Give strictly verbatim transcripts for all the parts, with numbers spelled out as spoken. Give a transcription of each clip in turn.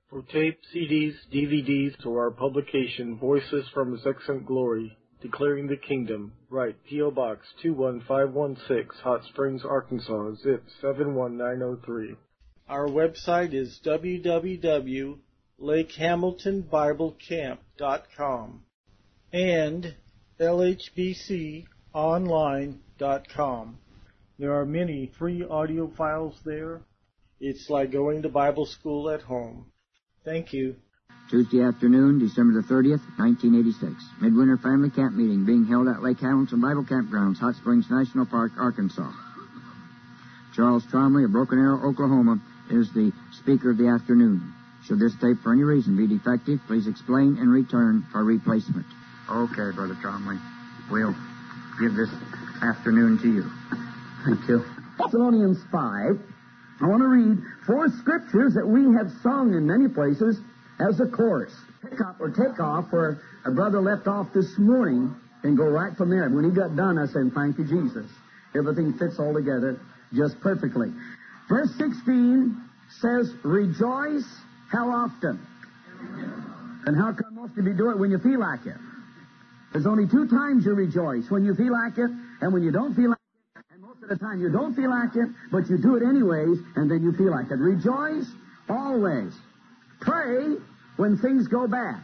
For tape, C Ds, D V Ds, or our publication, Voices from His Excellent Glory, Declaring the Kingdom, write P O. Box two one five one six, Hot Springs, Arkansas, zip seven one nine zero three. Our website is w w w dot lake hamilton bible camp dot com and l h b c online dot com. There are many free audio files there. It's like going to Bible school at home. Thank you. Tuesday afternoon, December the thirtieth, nineteen eighty-six. Midwinter Family Camp Meeting being held at Lake Hamilton Bible Campgrounds, Hot Springs National Park, Arkansas. Charles Tromley of Broken Arrow, Oklahoma, is the speaker of the afternoon. Should this tape for any reason be defective, please explain and return for replacement. Okay, Brother Tromley. We'll give this afternoon to you. Thank you. Thessalonians five. I want to read four scriptures that we have sung in many places as a chorus. Pick up or take off where a brother left off this morning and go right from there. When he got done, I said, thank you, Jesus. Everything fits all together just perfectly. Verse sixteen says, rejoice how often? And how come most of you do it when you feel like it? There's only two times you rejoice, when you feel like it and when you don't feel like it. And most of the time you don't feel like it, but you do it anyways, and then you feel like it. Rejoice always. Pray when things go bad.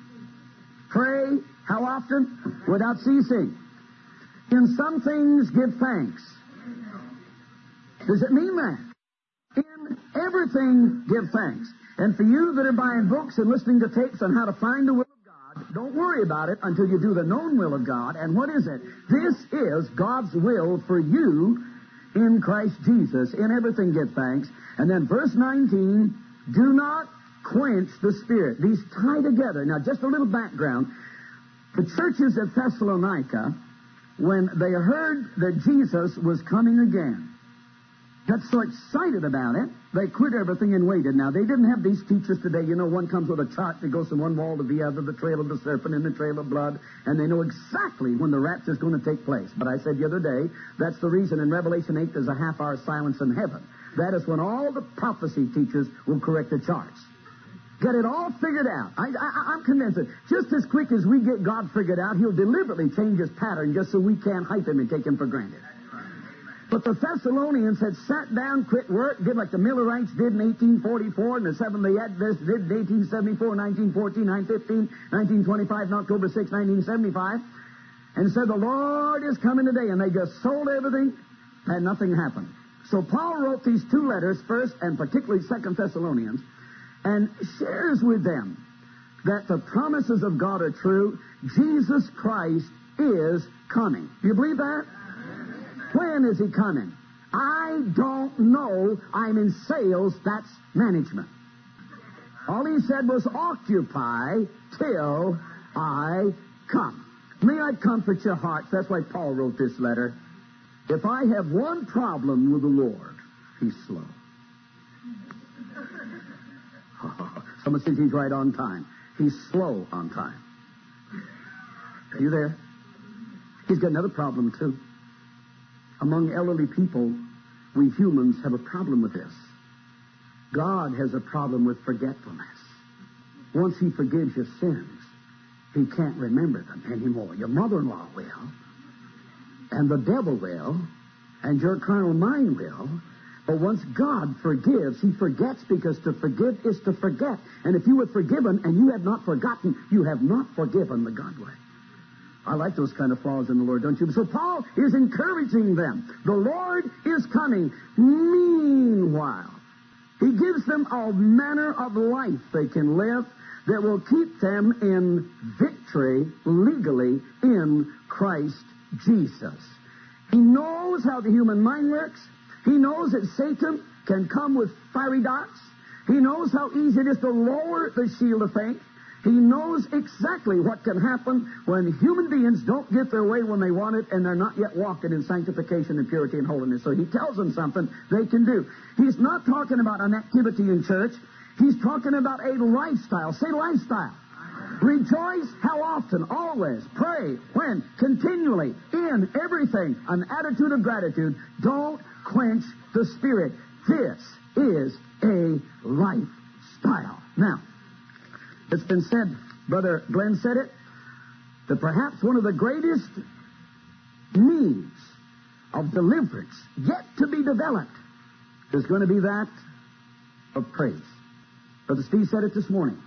Pray how often? Without ceasing. In some things give thanks. Does it mean that? In everything give thanks. And for you that are buying books and listening to tapes on how to find the will of God, don't worry about it until you do the known will of God. And what is it? This is God's will for you in Christ Jesus. In everything give thanks. And then verse nineteen, do not quench the Spirit. These tie together. Now, just a little background. The churches at Thessalonica, when they heard that Jesus was coming again, got so excited about it, they quit everything and waited. Now, they didn't have these teachers today. You know, one comes with a chart that goes from one wall to the other, the trail of the serpent and the trail of blood, and they know exactly when the rapture is going to take place. But I said the other day, that's the reason in Revelation eight there's a half-hour silence in heaven. That is when all the prophecy teachers will correct the charts. Get it all figured out. I, I, I'm convinced that just as quick as we get God figured out, He'll deliberately change His pattern just so we can't hype Him and take Him for granted. But the Thessalonians had sat down, quit work, did like the Millerites did in eighteen forty-four, and the Seventh-day Adventists did in eighteen seventy-four, nineteen fourteen, nine fifteen, nineteen twenty-five, and October sixth, nineteen seventy-five, and said, the Lord is coming today. And they just sold everything, and nothing happened. So Paul wrote these two letters, First and particularly Second Thessalonians, and shares with them that the promises of God are true. Jesus Christ is coming. Do you believe that? When is He coming? I don't know. I'm in sales. That's management. All He said was, occupy till I come. May I comfort your hearts. That's why Paul wrote this letter. If I have one problem with the Lord, He's slow. Someone says He's right on time. He's slow on time. Are you there? He's got another problem, too. Among elderly people, we humans have a problem with this. God has a problem with forgetfulness. Once He forgives your sins, He can't remember them anymore. Your mother-in-law will, and the devil will, and your carnal mind will. But once God forgives, He forgets, because to forgive is to forget. And if you were forgiven and you have not forgotten, you have not forgiven the God way. I like those kind of flaws in the Lord, don't you? So Paul is encouraging them. The Lord is coming. Meanwhile, he gives them all manner of life they can live that will keep them in victory legally in Christ Jesus. He knows how the human mind works. He knows that Satan can come with fiery darts. He knows how easy it is to lower the shield of faith. He knows exactly what can happen when human beings don't get their way when they want it, and they're not yet walking in sanctification and purity and holiness. So He tells them something they can do. He's not talking about an activity in church. He's talking about a lifestyle. Say lifestyle. Rejoice how often? Always. Pray. When? Continually. In everything. An attitude of gratitude. Don't quench the Spirit. This is a lifestyle. Now, it's been said, Brother Glenn said it, that perhaps one of the greatest means of deliverance yet to be developed is going to be that of praise. Brother Steve said it this morning.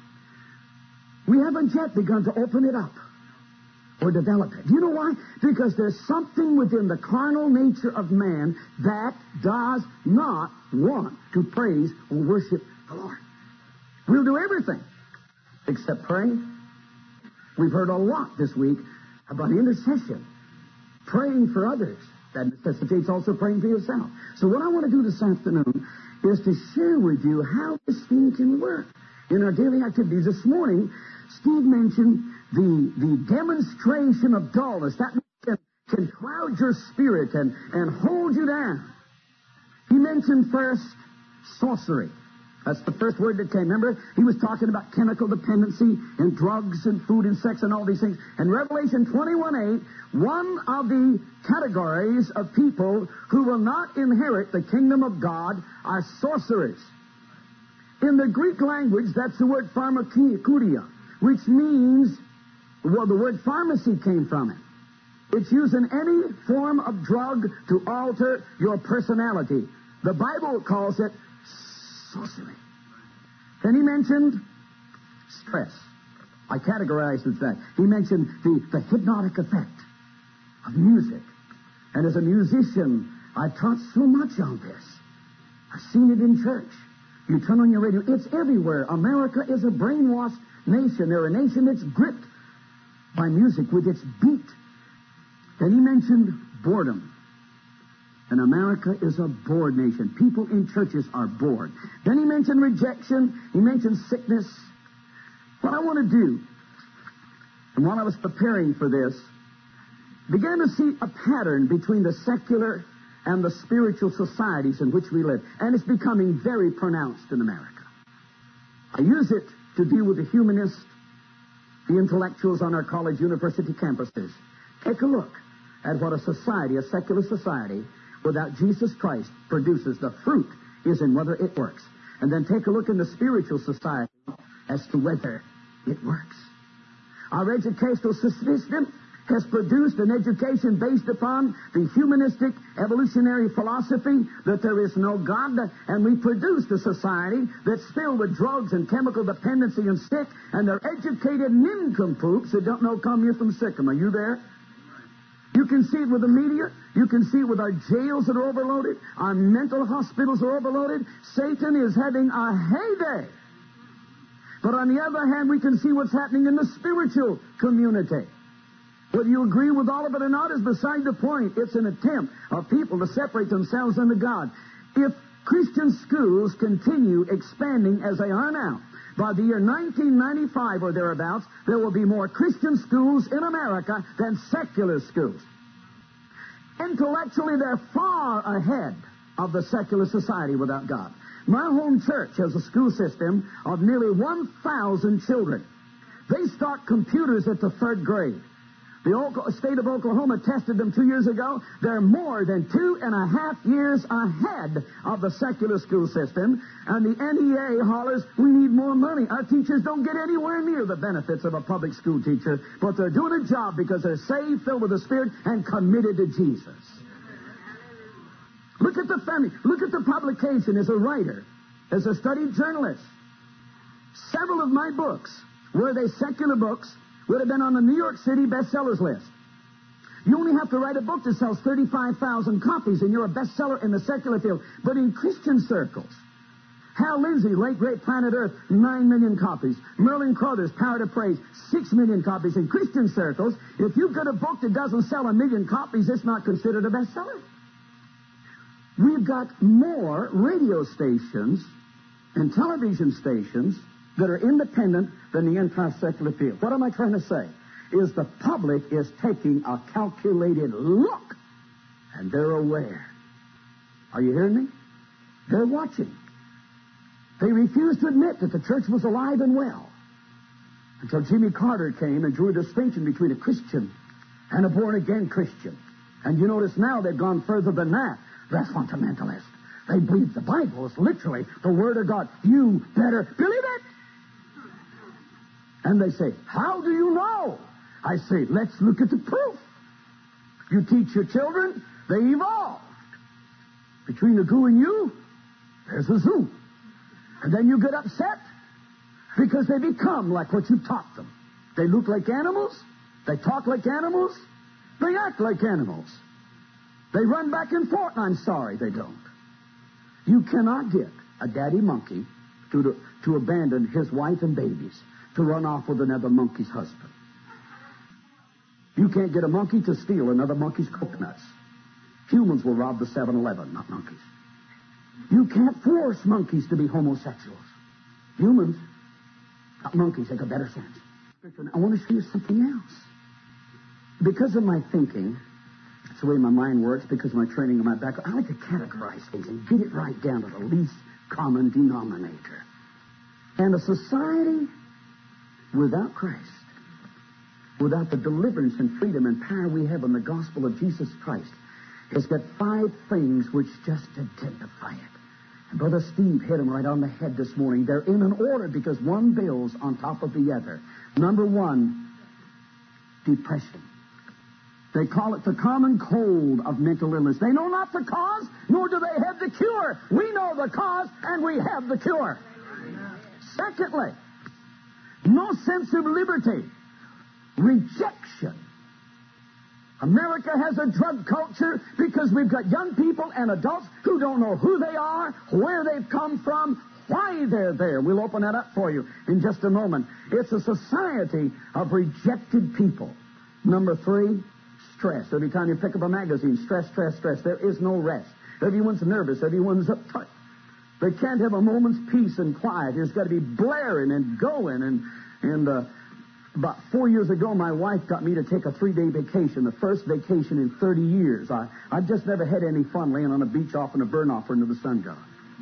We haven't yet begun to open it up or develop it. Do you know why? Because there's something within the carnal nature of man that does not want to praise or worship the Lord. We'll do everything except pray. We've heard a lot this week about intercession, praying for others. That necessitates also praying for yourself. So what I want to do this afternoon is to share with you how this thing can work in our daily activities. This morning, Steve mentioned the, the demonstration of dullness. That can, can cloud your spirit and, and hold you down. He mentioned first sorcery. That's the first word that came. Remember, he was talking about chemical dependency and drugs and food and sex and all these things. And Revelation twenty-one eight, one of the categories of people who will not inherit the kingdom of God are sorcerers. In the Greek language, that's the word pharmakeia, which means, well, the word pharmacy came from it. It's using any form of drug to alter your personality. The Bible calls it sorcery. Then he mentioned stress. I categorized it as that. He mentioned the, the hypnotic effect of music. And as a musician, I've taught so much on this. I've seen it in church. You turn on your radio, it's everywhere. America is a brainwashed nation. They're a nation that's gripped by music with its beat. Then he mentioned boredom. And America is a bored nation. People in churches are bored. Then he mentioned rejection. He mentioned sickness. What I want to do, and while I was preparing for this, began to see a pattern between the secular and the spiritual societies in which we live. And it's becoming very pronounced in America. I use it to deal with the humanists, the intellectuals on our college university campuses. Take a look at what a society, a secular society, without Jesus Christ produces. The fruit is in whether it works. And then take a look in the spiritual society as to whether it works. Our educational system has produced an education based upon the humanistic evolutionary philosophy that there is no God, and we produced a society that's filled with drugs and chemical dependency and sick, and they're educated nincompoops that don't know come here from Sikkim. Are you there? You can see it with the media. You can see it with our jails that are overloaded. Our mental hospitals are overloaded. Satan is having a heyday. But on the other hand, we can see what's happening in the spiritual community. Whether you agree with all of it or not is beside the point. It's an attempt of people to separate themselves unto God. If Christian schools continue expanding as they are now, by the year nineteen ninety-five or thereabouts, there will be more Christian schools in America than secular schools. Intellectually, they're far ahead of the secular society without God. My home church has a school system of nearly one thousand children. They start computers at the third grade. The state of Oklahoma tested them two years ago. They're more than two and a half years ahead of the secular school system. And the N E A hollers, we need more money. Our teachers don't get anywhere near the benefits of a public school teacher, but they're doing a job because they're saved, filled with the Spirit, and committed to Jesus. Look at the family. Look at the publication as a writer, as a studied journalist. Several of my books, were they secular books, would have been on the New York City bestsellers list. You only have to write a book that sells thirty-five thousand copies, and you're a bestseller in the secular field. But in Christian circles, Hal Lindsey, Late Great Planet Earth, nine million copies. Merlin Carothers, Power to Praise, six million copies. In Christian circles, if you've got a book that doesn't sell a million copies, it's not considered a bestseller. We've got more radio stations and television stations that are independent than the entire secular field. What am I trying to say? Is the public is taking a calculated look, and they're aware. Are you hearing me? They're watching. They refused to admit that the church was alive and well until Jimmy Carter came and drew a distinction between a Christian and a born-again Christian. And you notice now they've gone further than that. They're fundamentalists. They believe the Bible is literally the Word of God. You better believe it. And they say, how do you know? I say, let's look at the proof. You teach your children, they evolved. Between the goo and you, there's a zoo. And then you get upset because they become like what you taught them. They look like animals, they talk like animals, they act like animals. They run back and forth, and I'm sorry they don't. You cannot get a daddy monkey to, to, to abandon his wife and babies to run off with another monkey's husband. You can't get a monkey to steal another monkey's coconuts. Humans will rob the seven eleven, not monkeys. You can't force monkeys to be homosexuals. Humans, not monkeys, take a better sense. I want to show you something else. Because of my thinking, it's the way my mind works, because of my training and my background, I like to categorize things and get it right down to the least common denominator. And a society without Christ, without the deliverance and freedom and power we have in the gospel of Jesus Christ, has got five things which just identify it. And Brother Steve hit them right on the head this morning. They're in an order because one builds on top of the other. Number one, depression. They call it the common cold of mental illness. They know not the cause, nor do they have the cure. We know the cause, and we have the cure. Secondly, no sense of liberty. Rejection. America has a drug culture because we've got young people and adults who don't know who they are, where they've come from, why they're there. We'll open that up for you in just a moment. It's a society of rejected people. Number three, stress. Every time you pick up a magazine, stress, stress, stress. There is no rest. Everyone's nervous. Everyone's uptight. They can't have a moment's peace and quiet. There's got to be blaring and going. And, and uh, about four years ago, my wife got me to take a three-day vacation, the first vacation in thirty years. I, I've just never had any fun laying on a beach off in a burn-off into the sun god.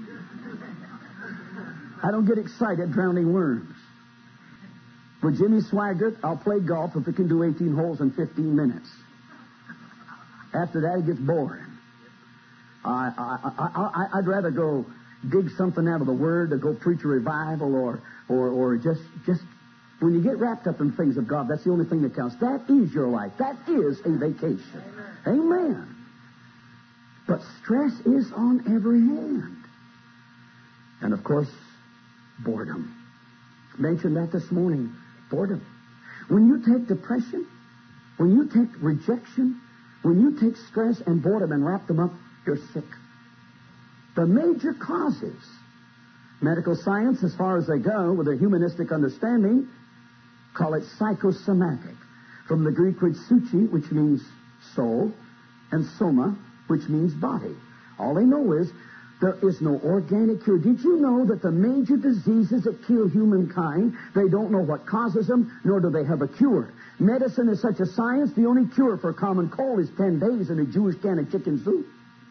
I don't get excited drowning worms. With Jimmy Swaggart, I'll play golf if we can do eighteen holes in fifteen minutes. After that, it gets boring. I, I, I, I, I'd rather go dig something out of the Word to go preach a revival or, or, or just, just, when you get wrapped up in things of God, that's the only thing that counts. That is your life. That is a vacation. Amen. Amen. But stress is on every hand. And, of course, boredom. I mentioned that this morning. Boredom. When you take depression, when you take rejection, when you take stress and boredom and wrap them up, you're sick. The major causes, medical science, as far as they go, with a humanistic understanding, call it psychosomatic. From the Greek word psyche, which means soul, and soma, which means body. All they know is there is no organic cure. Did you know that the major diseases that kill humankind, they don't know what causes them, nor do they have a cure? Medicine is such a science, the only cure for a common cold is ten days in a Jewish can of chicken soup.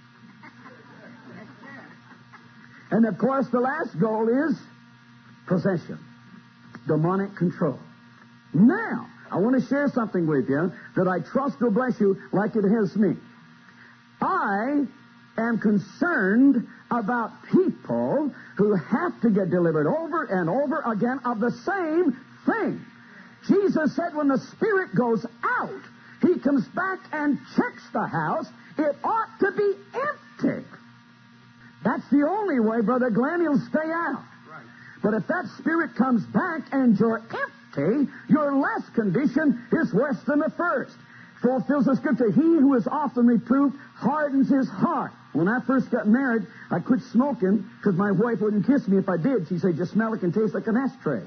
And, of course, the last goal is possession, demonic control. Now, I want to share something with you that I trust will bless you like it has me. I am concerned about people who have to get delivered over and over again of the same thing. Jesus said when the Spirit goes out, He comes back and checks the house. It ought to be empty. That's the only way, Brother Glenn, he'll stay out. Right. But if that Spirit comes back and you're empty, your last condition is worse than the first. Fulfills the Scripture, he who is often reproved hardens his heart. When I first got married, I quit smoking because my wife wouldn't kiss me if I did. She said, you smell it and taste like an ashtray.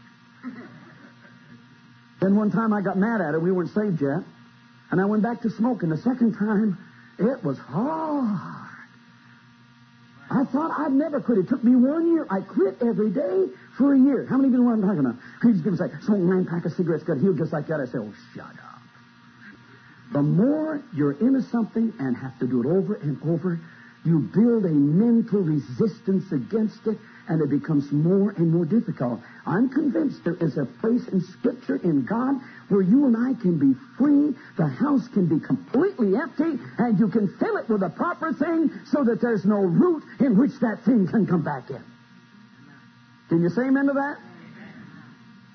Then one time I got mad at her. We weren't saved yet. And I went back to smoking. The second time, it was hard. I thought I'd never quit. It took me one year. I quit every day for a year. How many of you know what I'm talking about? These people say, smoking nine pack of cigarettes got healed just like that. I say, oh, shut up. The more you're into something and have to do it over and over, you build a mental resistance against it, and it becomes more and more difficult. I'm convinced there is a place in Scripture, in God, where you and I can be free, the house can be completely empty, and you can fill it with the proper thing so that there's no root in which that thing can come back in. Can you say amen to that?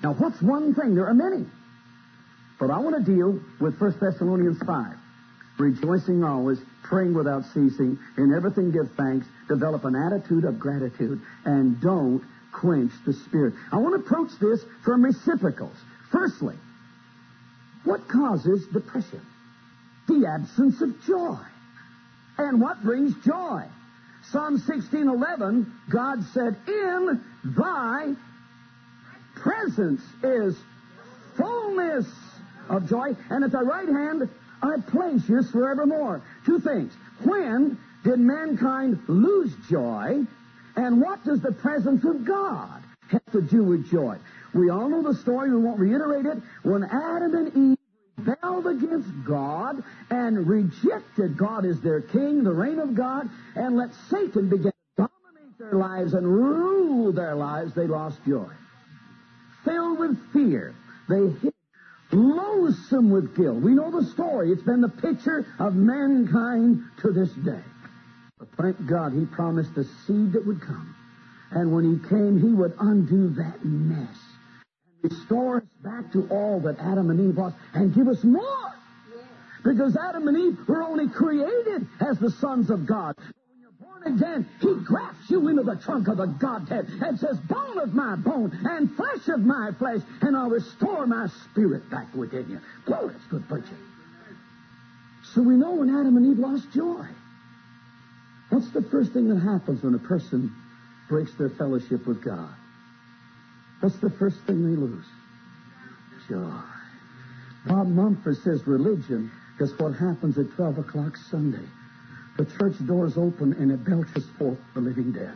Now, what's one thing? There are many. But I want to deal with First Thessalonians five. Rejoicing always, praying without ceasing, in everything give thanks, develop an attitude of gratitude, and don't quench the Spirit. I want to approach this from reciprocals. Firstly, what causes depression? The absence of joy. And what brings joy? Psalm sixteen eleven, God said, in thy presence is fullness of joy, and at thy right hand are pleasures forevermore. Two things. When did mankind lose joy? And what does the presence of God have to do with joy? We all know the story. We won't reiterate it. When Adam and Eve rebelled against God and rejected God as their king, the reign of God, and let Satan begin to dominate their lives and rule their lives, they lost joy. Filled with fear, they hid, loathsome with guilt. We know the story. It's been the picture of mankind to this day. But thank God he promised a seed that would come. And when he came, he would undo that mess and restore us back to all that Adam and Eve was and give us more. Because Adam and Eve were only created as the sons of God. Born again, he grafts you into the trunk of the Godhead and says, bone of my bone and flesh of my flesh, and I'll restore my spirit back within you. Glory, it's good preaching. So we know when Adam and Eve lost joy. What's the first thing that happens when a person breaks their fellowship with God? What's the first thing they lose? Joy. Bob Mumford says religion is what happens at twelve o'clock Sunday. The church doors open and it belches forth the living dead.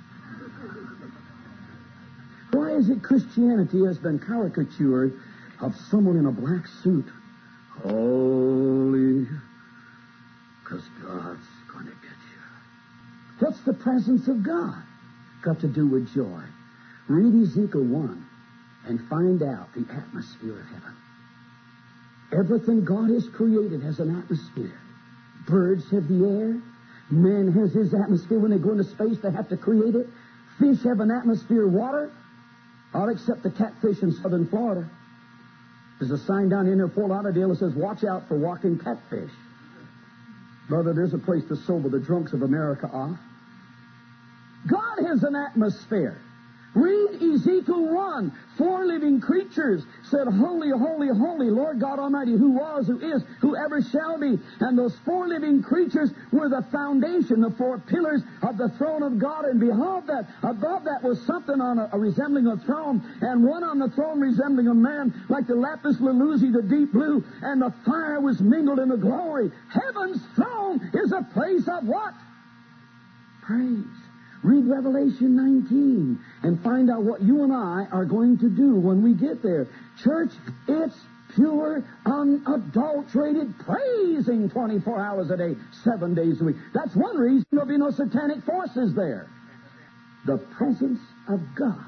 Why is it Christianity has been caricatured of someone in a black suit? Holy, because God's going to get you. What's the presence of God got to do with joy? Read Ezekiel one and find out the atmosphere of heaven. Everything God has created has an atmosphere. Birds have the air. Man has his atmosphere. When they go into space, they have to create it. Fish have an atmosphere of water. All except the catfish in southern Florida. There's a sign down here near Fort Lauderdale that says, watch out for walking catfish. Brother, there's a place to sober the drunks of America off. God has an atmosphere. Read Ezekiel one. Four living creatures said, holy, holy, holy, Lord God Almighty, who was, who is, who ever shall be. And those four living creatures were the foundation, the four pillars of the throne of God. And behold that, above that was something on a, a resembling a throne, and one on the throne resembling a man, like the lapis lazuli, the deep blue, and the fire was mingled in the glory. Heaven's throne is a place of what? Praise. Read Revelation nineteen and find out what you and I are going to do when we get there. Church, it's pure, unadulterated praising twenty-four hours a day, seven days a week. That's one reason there'll be no satanic forces there. The presence of God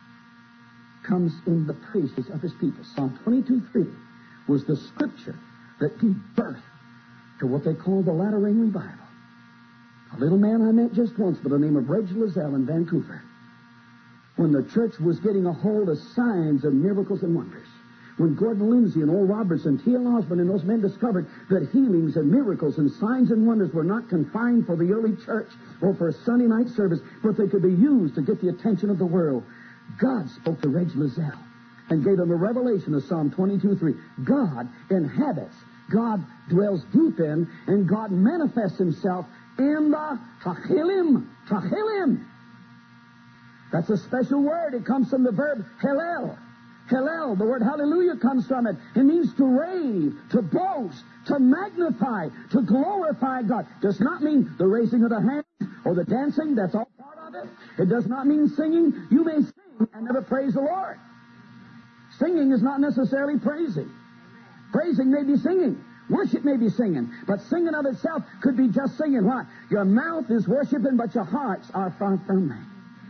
comes in the praises of his people. Psalm twenty-two three was the scripture that gave birth to what they call the latter rain revival. A little man I met just once by the name of Reg Lazelle in Vancouver. When the church was getting a hold of signs and miracles and wonders. When Gordon Lindsay and Oral Roberts and T L Osborne and those men discovered that healings and miracles and signs and wonders were not confined for the early church or for a Sunday night service, but they could be used to get the attention of the world, God spoke to Reg Lazelle and gave him a revelation of Psalm twenty-two three. God inhabits, God dwells deep in, and God manifests himself in the Tahilim. Tahilim. That's a special word. It comes from the verb Hallel. Hallel, the word hallelujah comes from it. It means to rave, to boast, to magnify, to glorify God. Does not mean the raising of the hands or the dancing. That's all part of it. It does not mean singing. You may sing and never praise the Lord. Singing is not necessarily praising. Praising may be singing. Worship may be singing, but singing of itself could be just singing. Why? Your mouth is worshiping, but your hearts are far from me.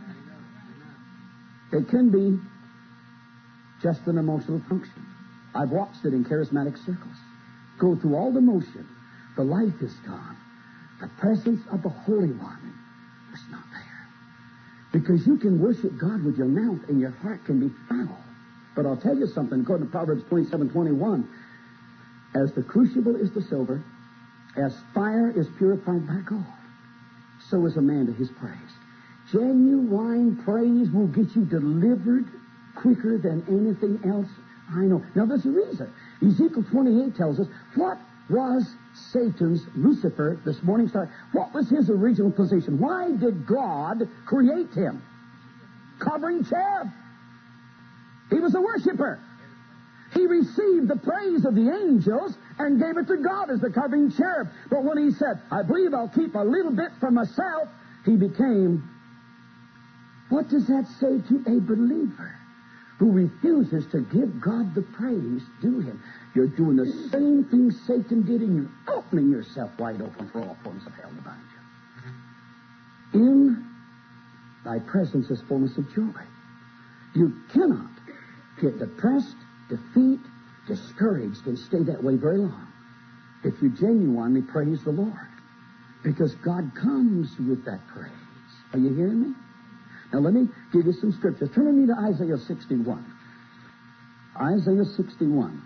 It can be just an emotional function. I've watched it in charismatic circles. Go through all the motion. The life is gone. The presence of the Holy One is not there. Because you can worship God with your mouth and your heart can be foul. But I'll tell you something, according to Proverbs twenty-seven twenty-one, as the crucible is the silver, as fire is purified by gold, so is a man to his praise. Genuine praise will get you delivered quicker than anything else I know. Now, there's a reason. Ezekiel twenty-eight tells us, what was Satan's, Lucifer, this morning star, what was his original position? Why did God create him? Covering cherub. He was a worshiper. He received the praise of the angels and gave it to God as the covering cherub. But when he said, I believe I'll keep a little bit for myself, he became, what does that say to a believer who refuses to give God the praise due him? You're doing the same thing Satan did, and you're opening yourself wide open for all forms of hell to bind you. In thy presence is fullness of joy. You cannot get depressed, defeat, discouraged, and stay that way very long if you genuinely praise the Lord. Because God comes with that praise. Are you hearing me? Now let me give you some scriptures. Turn with me to Isaiah sixty-one. Isaiah sixty-one.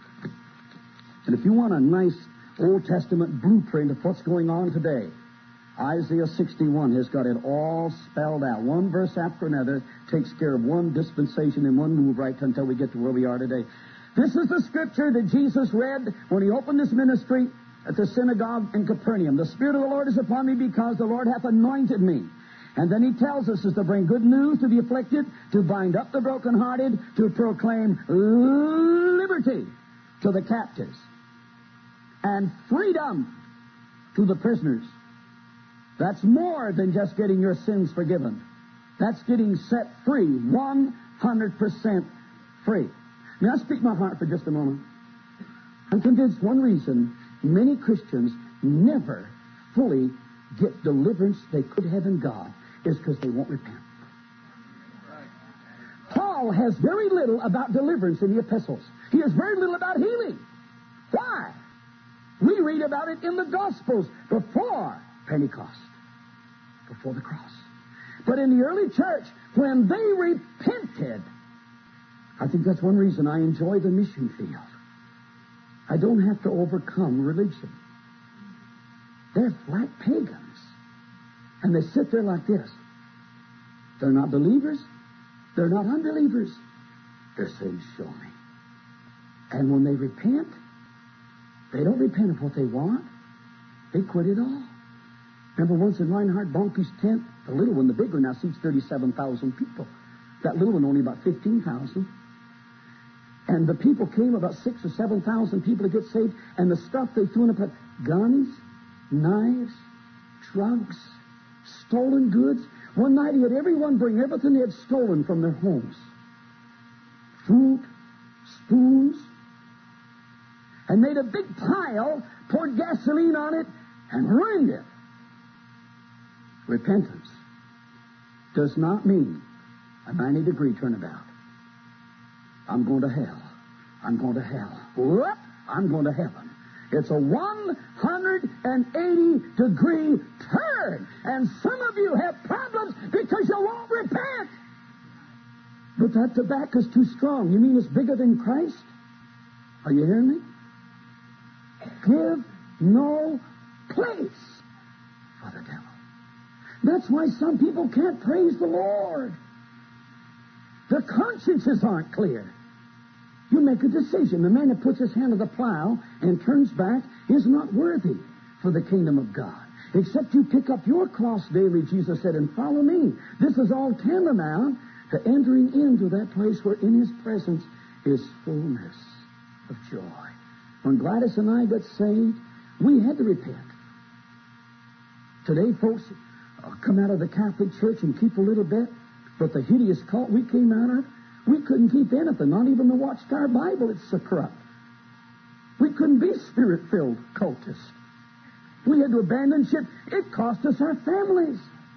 And if you want a nice Old Testament blueprint of what's going on today, Isaiah sixty-one has got it all spelled out. One verse after another takes care of one dispensation and one move right until we get to where we are today. This is the scripture that Jesus read when he opened his ministry at the synagogue in Capernaum. The Spirit of the Lord is upon me because the Lord hath anointed me. And then he tells us is to bring good news to the afflicted, to bind up the brokenhearted, to proclaim liberty to the captives, and freedom to the prisoners. That's more than just getting your sins forgiven. That's getting set free, one hundred percent free. May I speak my heart for just a moment? I'm convinced one reason many Christians never fully get deliverance they could have in God is because they won't repent. Paul has very little about deliverance in the epistles. He has very little about healing. Why? We read about it in the Gospels before Pentecost, before the cross. But in the early church, when they repented, I think that's one reason I enjoy the mission field. I don't have to overcome religion. They're flat pagans. And they sit there like this. They're not believers. They're not unbelievers. They're saying, show me. And when they repent, they don't repent of what they want. They quit it all. Remember once in Reinhard Bonnke's tent, the little one, the big one now seats thirty-seven thousand people. That little one only about fifteen thousand. And the people came, about six or seven thousand people to get saved, and the stuff they threw in a pit, guns, knives, drugs, stolen goods. One night he had everyone bring everything they had stolen from their homes. Food, spoons, and made a big pile, poured gasoline on it, and ruined it. Repentance does not mean a ninety degree turnabout. I'm going to hell. I'm going to hell. Whoop! I'm going to heaven. It's a one hundred eighty degree turn. And some of you have problems because you won't repent. But that tobacco's too strong. You mean it's bigger than Christ? Are you hearing me? Give no place for the devil. That's why some people can't praise the Lord. Their consciences aren't clear. You make a decision. The man that puts his hand to the plow and turns back is not worthy for the kingdom of God. Except you pick up your cross daily, Jesus said, and follow me. This is all tantamount to entering into that place where in his presence is fullness of joy. When Gladys and I got saved, we had to repent. Today, folks uh, come out of the Catholic Church and keep a little bit, but the hideous cult we came out of, we couldn't keep anything, not even the Watchtower Bible. It's so corrupt. We couldn't be spirit-filled cultists. We had to abandon shit. It cost us our families.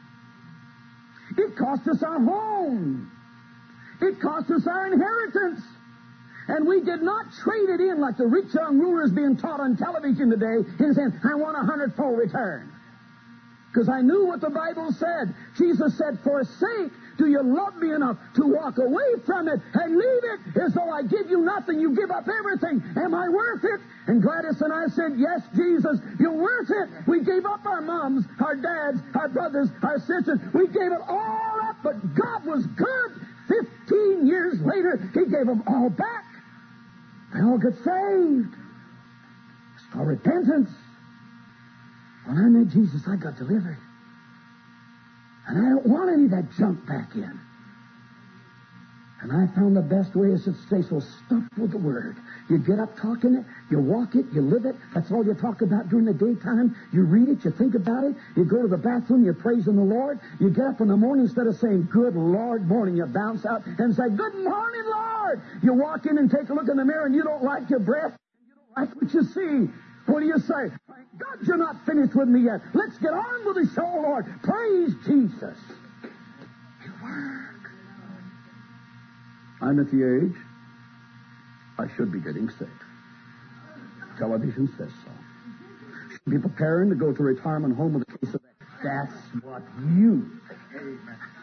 It cost us our home. It cost us our inheritance. And we did not trade it in like the rich young rulers being taught on television today in saying, I want a hundredfold return. Because I knew what the Bible said. Jesus said, forsake Do you love me enough to walk away from it and leave it as though I give you nothing? You give up everything. Am I worth it? And Gladys and I said, yes, Jesus, you're worth it. We gave up our moms, our dads, our brothers, our sisters. We gave it all up, but God was good. Fifteen years later, He gave them all back. They all got saved. It's called repentance. When I met Jesus, I got delivered. And I don't want any of that junk back in. And I found the best way is to stay so stuffed with the Word. You get up talking it, you walk it, you live it. That's all you talk about during the daytime. You read it, you think about it. You go to the bathroom, you're praising the Lord. You get up in the morning, instead of saying, good Lord morning, you bounce out and say, good morning, Lord. You walk in and take a look in the mirror and you don't like your breath. You don't like what you see. What do you say? Thank God you're not finished with me yet. Let's get on with the show, Lord. Praise Jesus. You work. I'm at the age I should be getting sick. Television says so. Should be preparing to go to a retirement home with a case of that. That's what you think.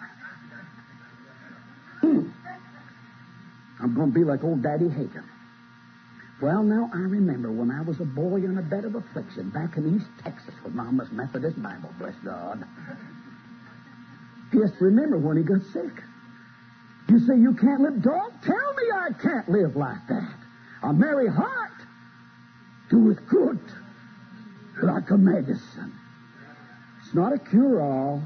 Hmm. I'm going to be like old Daddy Hagen. Well, now, I remember when I was a boy on a bed of affliction back in East Texas with Mama's Methodist Bible, bless God. Yes, remember when he got sick. You say you can't live. Don't tell me I can't live like that. A merry heart doeth good like a medicine. It's not a cure-all.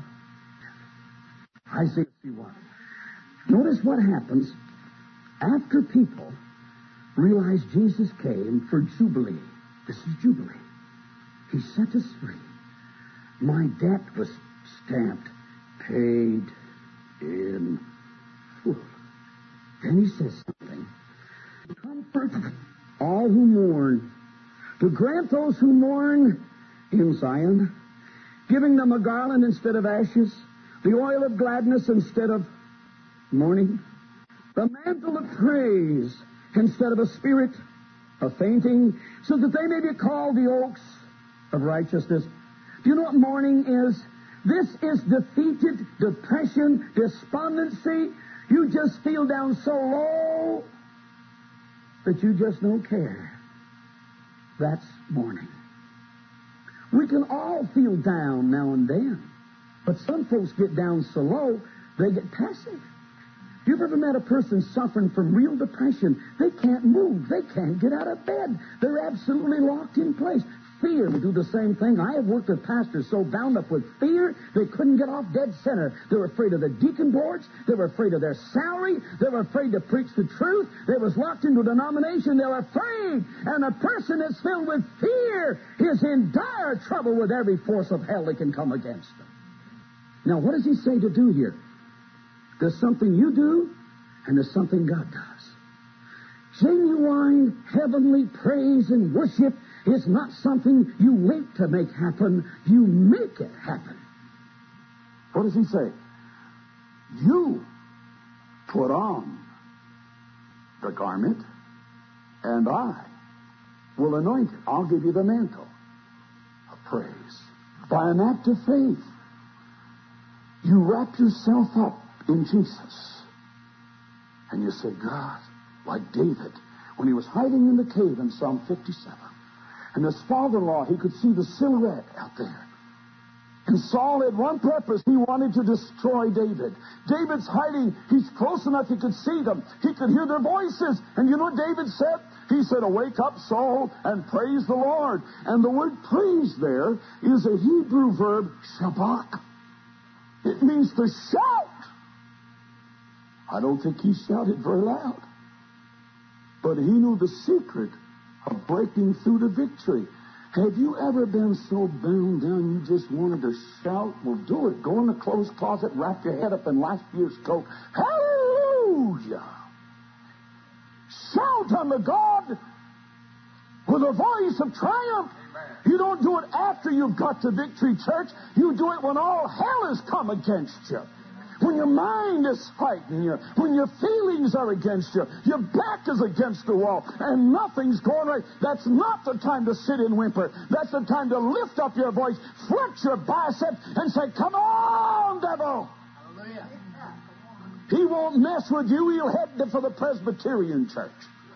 Isaiah one. Notice what happens after people realize Jesus came for Jubilee. This is Jubilee. He set us free. My debt was stamped, paid in full. Then he says something. Comfort all who mourn. To grant those who mourn in Zion, giving them a garland instead of ashes, the oil of gladness instead of mourning, the mantle of praise instead of a spirit of fainting, so that they may be called the oaks of righteousness. Do you know what mourning is? This is defeated depression, despondency. You just feel down so low that you just don't care. That's mourning. We can all feel down now and then, but some folks get down so low, they get passive. You've ever met a person suffering from real depression? They can't move. They can't get out of bed. They're absolutely locked in place. Fear will do the same thing. I have worked with pastors so bound up with fear, they couldn't get off dead center. They were afraid of the deacon boards. They were afraid of their salary. They were afraid to preach the truth. They was locked into a denomination. They were afraid. And a person that's filled with fear is in dire trouble with every force of hell that can come against them. Now, what does he say to do here? There's something you do, and there's something God does. Genuine heavenly praise and worship is not something you wait to make happen. You make it happen. What does he say? You put on the garment, and I will anoint it. I'll give you the mantle of praise. By an act of faith, you wrap yourself up in Jesus. And you say, God, like David, when he was hiding in the cave in Psalm fifty-seven, and his father-in-law, he could see the silhouette out there. And Saul had one purpose. He wanted to destroy David. David's hiding. He's close enough he could see them. He could hear their voices. And you know what David said? He said, awake up, Saul, and praise the Lord. And the word praise there is a Hebrew verb, shabach. It means to shout. I don't think he shouted very loud. But he knew the secret of breaking through to victory. Have you ever been so bound down you just wanted to shout? Well, do it. Go in the clothes closet, wrap your head up in last year's coat. Hallelujah! Shout unto God with a voice of triumph. Amen. You don't do it after you've got to victory, church. You do it when all hell has come against you. When your mind is fighting you, when your feelings are against you, your back is against the wall, and nothing's going right. That's not the time to sit and whimper. That's the time to lift up your voice, flex your biceps, and say, come on, devil. Hallelujah. He won't mess with you. He'll head for the Presbyterian church.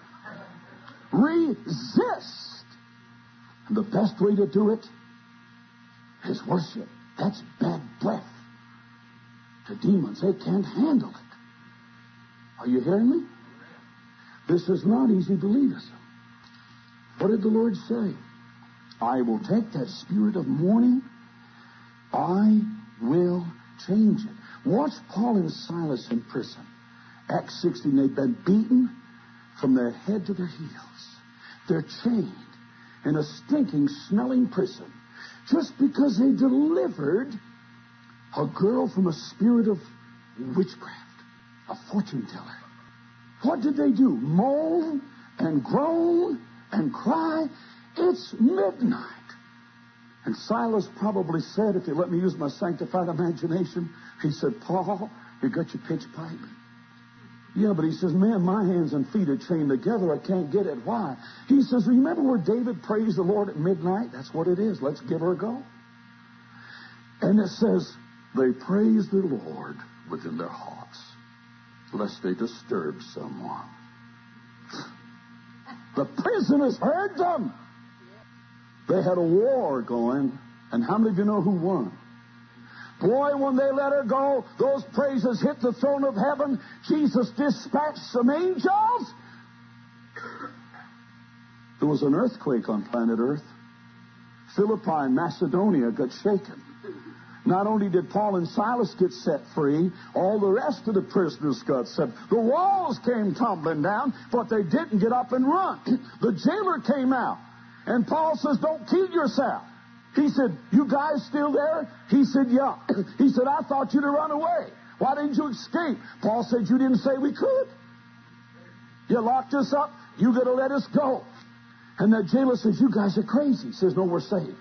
Resist. And the best way to do it is worship. That's bad breath to demons. They can't handle it. Are you hearing me? This is not easy believism. What did the Lord say? I will take that spirit of mourning. I will change it. Watch Paul and Silas in prison. Acts sixteen, they've been beaten from their head to their heels. They're chained in a stinking, smelling prison just because they delivered a girl from a spirit of witchcraft, a fortune teller. What did they do? Moan and groan and cry. It's midnight. And Silas probably said, if you let me use my sanctified imagination, he said, Paul, you got your pitch pipe? Yeah, but he says, man, my hands and feet are chained together. I can't get it. Why? He says, remember where David praised the Lord at midnight? That's what it is. Let's give her a go. And it says, they praised the Lord within their hearts, lest they disturb someone. The prisoners heard them. They had a war going, and how many of you know who won? Boy, when they let her go, those praises hit the throne of heaven. Jesus dispatched some angels. There was an earthquake on planet Earth. Philippi and Macedonia got shaken. Not only did Paul and Silas get set free, all the rest of the prisoners got set. The walls came tumbling down, but they didn't get up and run. The jailer came out, and Paul says, don't kill yourself. He said, you guys still there? He said, yeah. He said, I thought you'd have run away. Why didn't you escape? Paul said, you didn't say we could. You locked us up. You got to let us go. And the jailer says, you guys are crazy. He says, no, we're saved.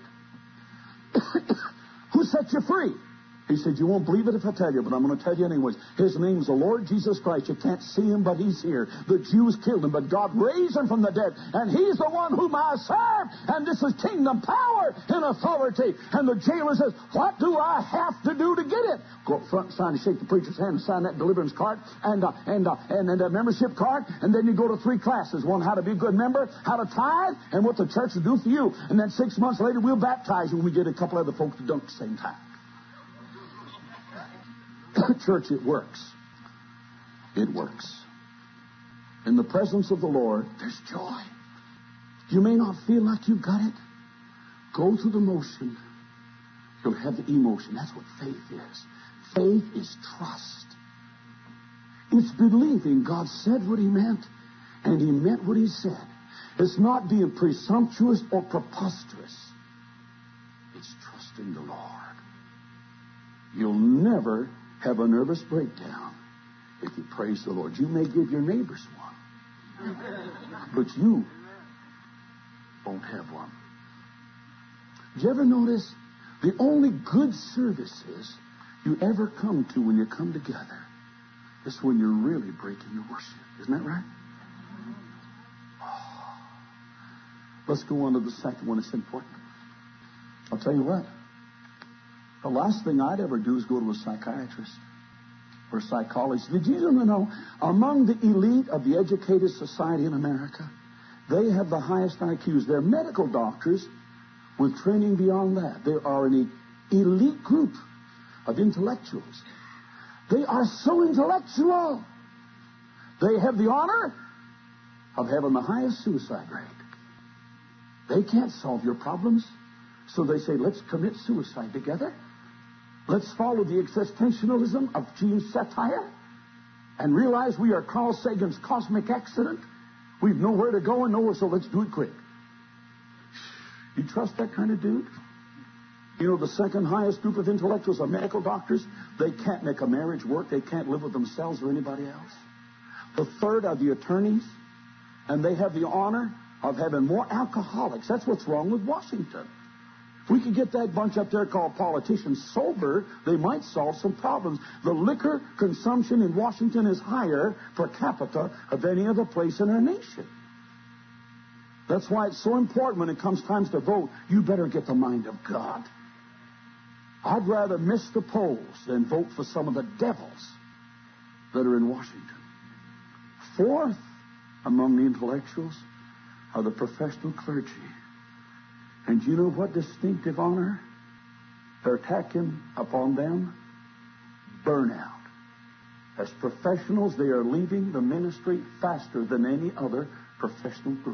Who set you free? He said, you won't believe it if I tell you, but I'm going to tell you anyways. His name's the Lord Jesus Christ. You can't see him, but he's here. The Jews killed him, but God raised him from the dead. And he's the one whom I serve. And this is kingdom power and authority. And the jailer says, what do I have to do to get it? Go up front, sign and shake the preacher's hand, and sign that deliverance card and uh, and uh, and, and a membership card. And then you go to three classes. One, how to be a good member, how to tithe, and what the church will do for you. And then six months later, we'll baptize you when we get a couple other folks to dunk at the same time. Church, it works. It works. In the presence of the Lord, there's joy. You may not feel like you got it. Go through the motion. You'll have the emotion. That's what faith is. Faith is trust. It's believing God said what he meant, and he meant what he said. It's not being presumptuous or preposterous. It's trusting the Lord. You'll never have a nervous breakdown if you praise the Lord. You may give your neighbors one, but you won't have one. Did you ever notice the only good services you ever come to when you come together is when you're really breaking the worship? Isn't that right? Oh. Let's go on to the second one. It's important. I'll tell you what. The last thing I'd ever do is go to a psychiatrist or a psychologist. Did you know, among the elite of the educated society in America, they have the highest I Qs. They're medical doctors with training beyond that. They are an elite group of intellectuals. They are so intellectual. They have the honor of having the highest suicide rate. They can't solve your problems, so they say, let's commit suicide together. Let's follow the existentialism of Gene's satire and realize we are Carl Sagan's cosmic accident. We've nowhere to go and nowhere, so let's do it quick. You trust that kind of dude? You know, the second highest group of intellectuals are medical doctors. They can't make a marriage work. They can't live with themselves or anybody else. The third are the attorneys, and they have the honor of having more alcoholics. That's what's wrong with Washington. If we could get that bunch up there called politicians sober, they might solve some problems. The liquor consumption in Washington is higher per capita of any other place in our nation. That's why it's so important when it comes time to vote, you better get the mind of God. I'd rather miss the polls than vote for some of the devils that are in Washington. Fourth among the intellectuals are the professional clergy. And do you know what distinctive honor they're attacking upon them? Burnout. As professionals, they are leaving the ministry faster than any other professional group.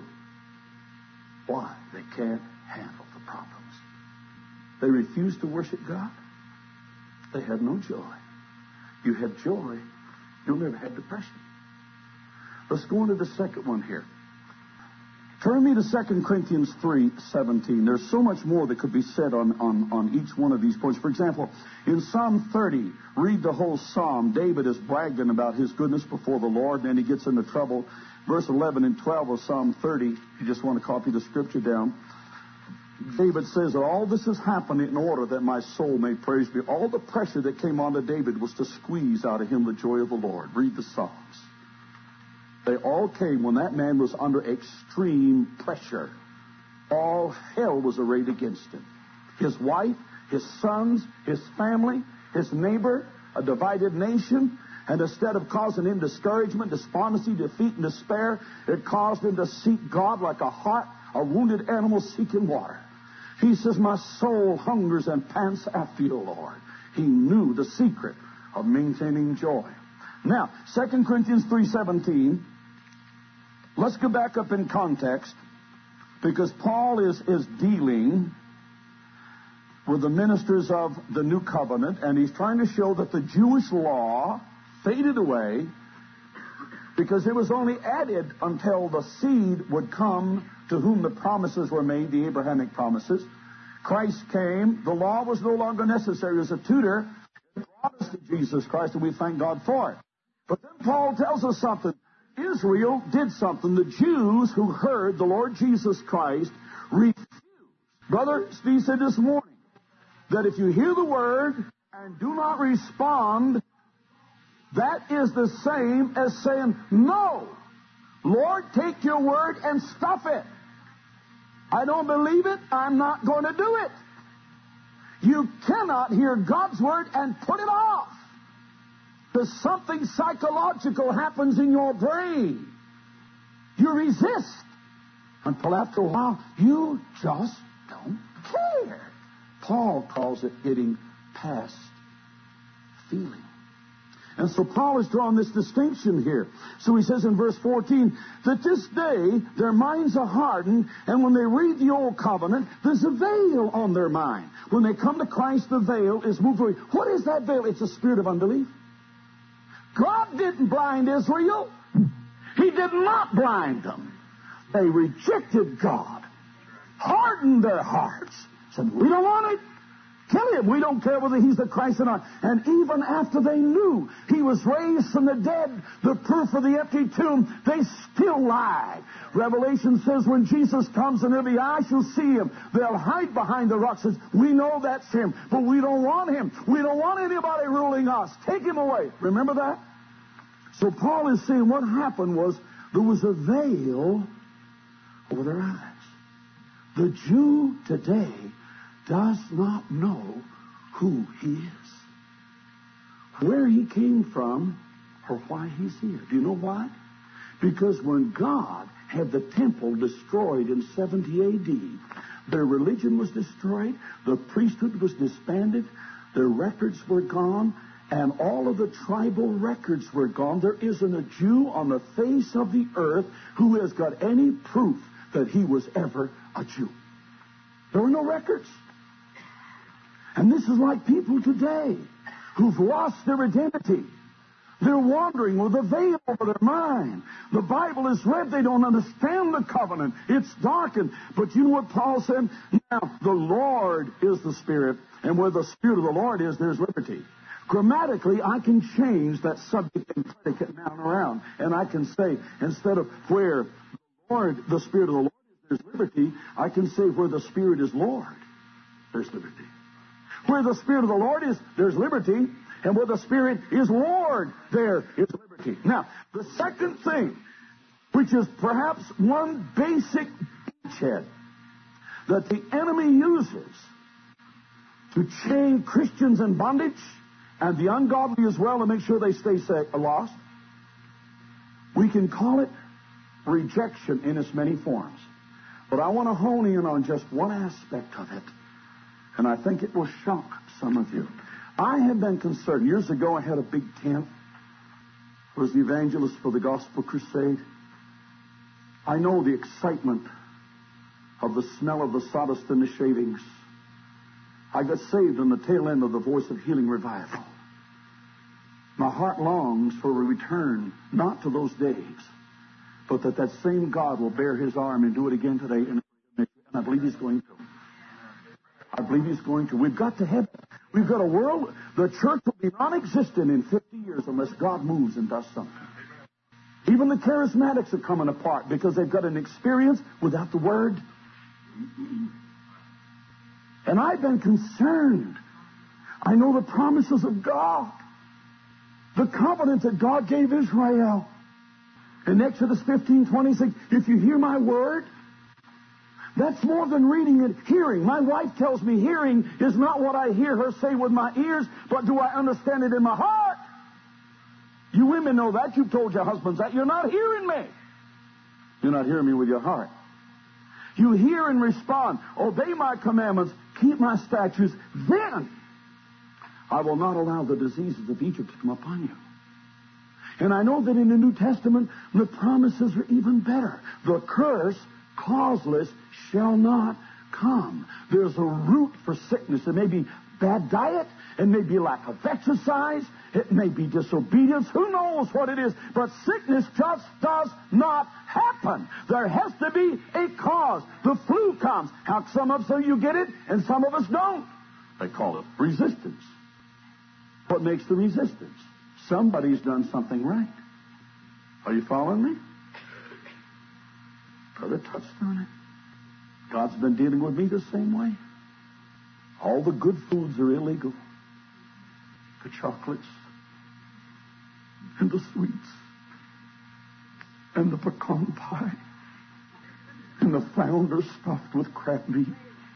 Why? They can't handle the problems. They refuse to worship God. They have no joy. You have joy, you'll never have depression. Let's go into the second one here. Turn me to Second Corinthians three seventeen. There's so much more that could be said on, on, on each one of these points. For example, in Psalm thirty, read the whole psalm. David is bragging about his goodness before the Lord, and then he gets into trouble. Verse eleven and twelve of Psalm thirty, if you just want to copy the scripture down. David says that all this has happened in order that my soul may praise me. All the pressure that came onto David was to squeeze out of him the joy of the Lord. Read the Psalms. They all came when that man was under extreme pressure. All hell was arrayed against him. His wife, his sons, his family, his neighbor, a divided nation. And instead of causing him discouragement, despondency, defeat, and despair, it caused him to seek God like a hot, a wounded animal seeking water. He says, my soul hungers and pants after you, Lord. He knew the secret of maintaining joy. Now, Second Corinthians three seventeen... let's go back up in context, because Paul is, is dealing with the ministers of the New Covenant, and he's trying to show that the Jewish law faded away because it was only added until the seed would come to whom the promises were made, the Abrahamic promises. Christ came. The law was no longer necessary as a tutor. It brought us to Jesus Christ, and we thank God for it. But then Paul tells us something. Israel did something. The Jews who heard the Lord Jesus Christ refused. Brother Steve said this morning that if you hear the word and do not respond, that is the same as saying, no, Lord, take your word and stuff it. I don't believe it. I'm not going to do it. You cannot hear God's word and put it off. Because something psychological happens in your brain. You resist until after a while you just don't care. Paul calls it getting past feeling. And so Paul is drawing this distinction here. So he says in verse fourteen that this day their minds are hardened, and when they read the Old Covenant, there's a veil on their mind. When they come to Christ, the veil is moved away. What is that veil? It's a spirit of unbelief. God didn't blind Israel. He did not blind them. They rejected God, hardened their hearts, said, we don't want it. Kill him. We don't care whether he's the Christ or not. And even after they knew he was raised from the dead, the proof of the empty tomb, they still lied. Revelation says when Jesus comes and every eye shall see him, they'll hide behind the rocks. Says, we know that's him, but we don't want him. We don't want anybody ruling us. Take him away. Remember that? So Paul is saying what happened was there was a veil over their eyes. The Jew today does not know who he is, where he came from, or why he's here. Do you know why? Because when God had the temple destroyed in seventy A D, their religion was destroyed, the priesthood was disbanded, their records were gone, and all of the tribal records were gone. There isn't a Jew on the face of the earth who has got any proof that he was ever a Jew. There were no records. And this is like people today who've lost their identity. They're wandering with a veil over their mind. The Bible is read. They don't understand the covenant. It's darkened. But you know what Paul said? Now, the Lord is the Spirit, and where the Spirit of the Lord is, there's liberty. Grammatically, I can change that subject and predicate noun around. And I can say, instead of where the Lord, the Spirit of the Lord is, there's liberty, I can say where the Spirit is Lord, there's liberty. Where the Spirit of the Lord is, there's liberty. And where the Spirit is Lord, there is liberty. Now, the second thing, which is perhaps one basic beachhead that the enemy uses to chain Christians in bondage and the ungodly as well to make sure they stay sa- lost. We can call it rejection in its many forms. But I want to hone in on just one aspect of it, and I think it will shock some of you. I have been concerned. Years ago, I had a big tent. I was the evangelist for the Gospel Crusade. I know the excitement of the smell of the sawdust and the shavings. I got saved on the tail end of the Voice of Healing revival. My heart longs for a return, not to those days, but that that same God will bear His arm and do it again today. And I believe He's going to. I believe He's going to. We've got to have, we've got a world, the church will be non-existent in fifty years unless God moves and does something. Even the charismatics are coming apart because they've got an experience without the Word. And I've been concerned. I know the promises of God. The covenant that God gave Israel. In Exodus fifteen twenty-six, if you hear my word, that's more than reading it, hearing. My wife tells me hearing is not what I hear her say with my ears, but do I understand it in my heart? You women know that. You've told your husbands that. You're not hearing me. You're not hearing me with your heart. You hear and respond. Obey my commandments. Keep my statutes. Then I will not allow the diseases of Egypt to come upon you. And I know that in the New Testament, the promises are even better. The curse, causeless, shall not come. There's a root for sickness. It may be bad diet. It may be lack of exercise. It may be disobedience. Who knows what it is? But sickness just does not happen. There has to be a cause. The flu comes. How some of us you get it and some of us don't. They call it resistance. What makes the resistance? Somebody's done something right. Are you following me? Brother touched on it. God's been dealing with me the same way. All the good foods are illegal. The chocolates and the sweets and the pecan pie and the flounder stuffed with crab meat.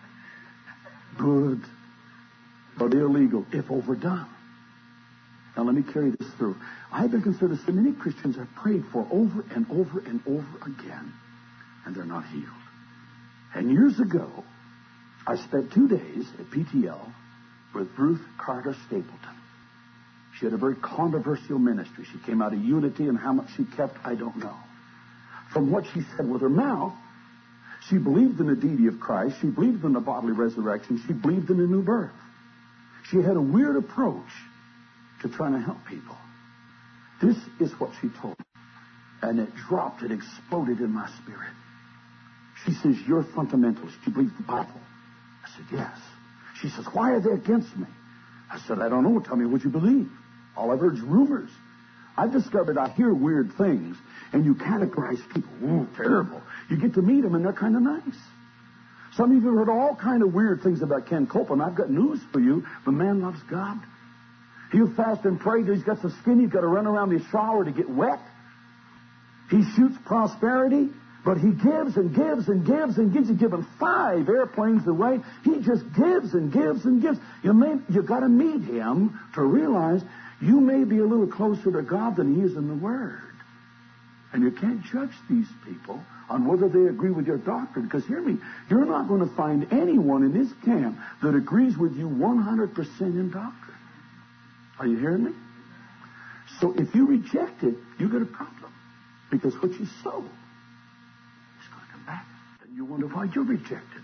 Good, but illegal if overdone. Now let me carry this through. I've been concerned that so many Christians have prayed for over and over and over again, and they're not healed. And years ago, I spent two days at P T L with Ruth Carter Stapleton. She had a very controversial ministry. She came out of Unity, and how much she kept, I don't know. From what she said with her mouth, she believed in the deity of Christ. She believed in the bodily resurrection. She believed in a new birth. She had a weird approach to trying to help people. This is what she told me. And it dropped, it exploded in my spirit. She says, you're a fundamentalist. You believe the Bible? I said, yes. She says, why are they against me? I said, I don't know. Tell me what you believe. All I've heard is rumors. I've discovered I hear weird things, and you categorize people. Ooh, terrible. You get to meet them, and they're kind of nice. Some of you have heard all kind of weird things about Ken Copeland. I've got news for you. The man loves God. He'll fast and pray till he's got so skinny he's got to run around the shower to get wet. He shoots prosperity, but he gives and gives and gives and gives. He's given five airplanes away. He just gives and gives and gives. You may, you got to meet him to realize you may be a little closer to God than he is in the Word. And you can't judge these people on whether they agree with your doctrine. Because hear me, you're not going to find anyone in this camp that agrees with you one hundred percent in doctrine. Are you hearing me? So if you reject it, you got a problem. Because what you sow is going to come back. And you wonder why you're rejected.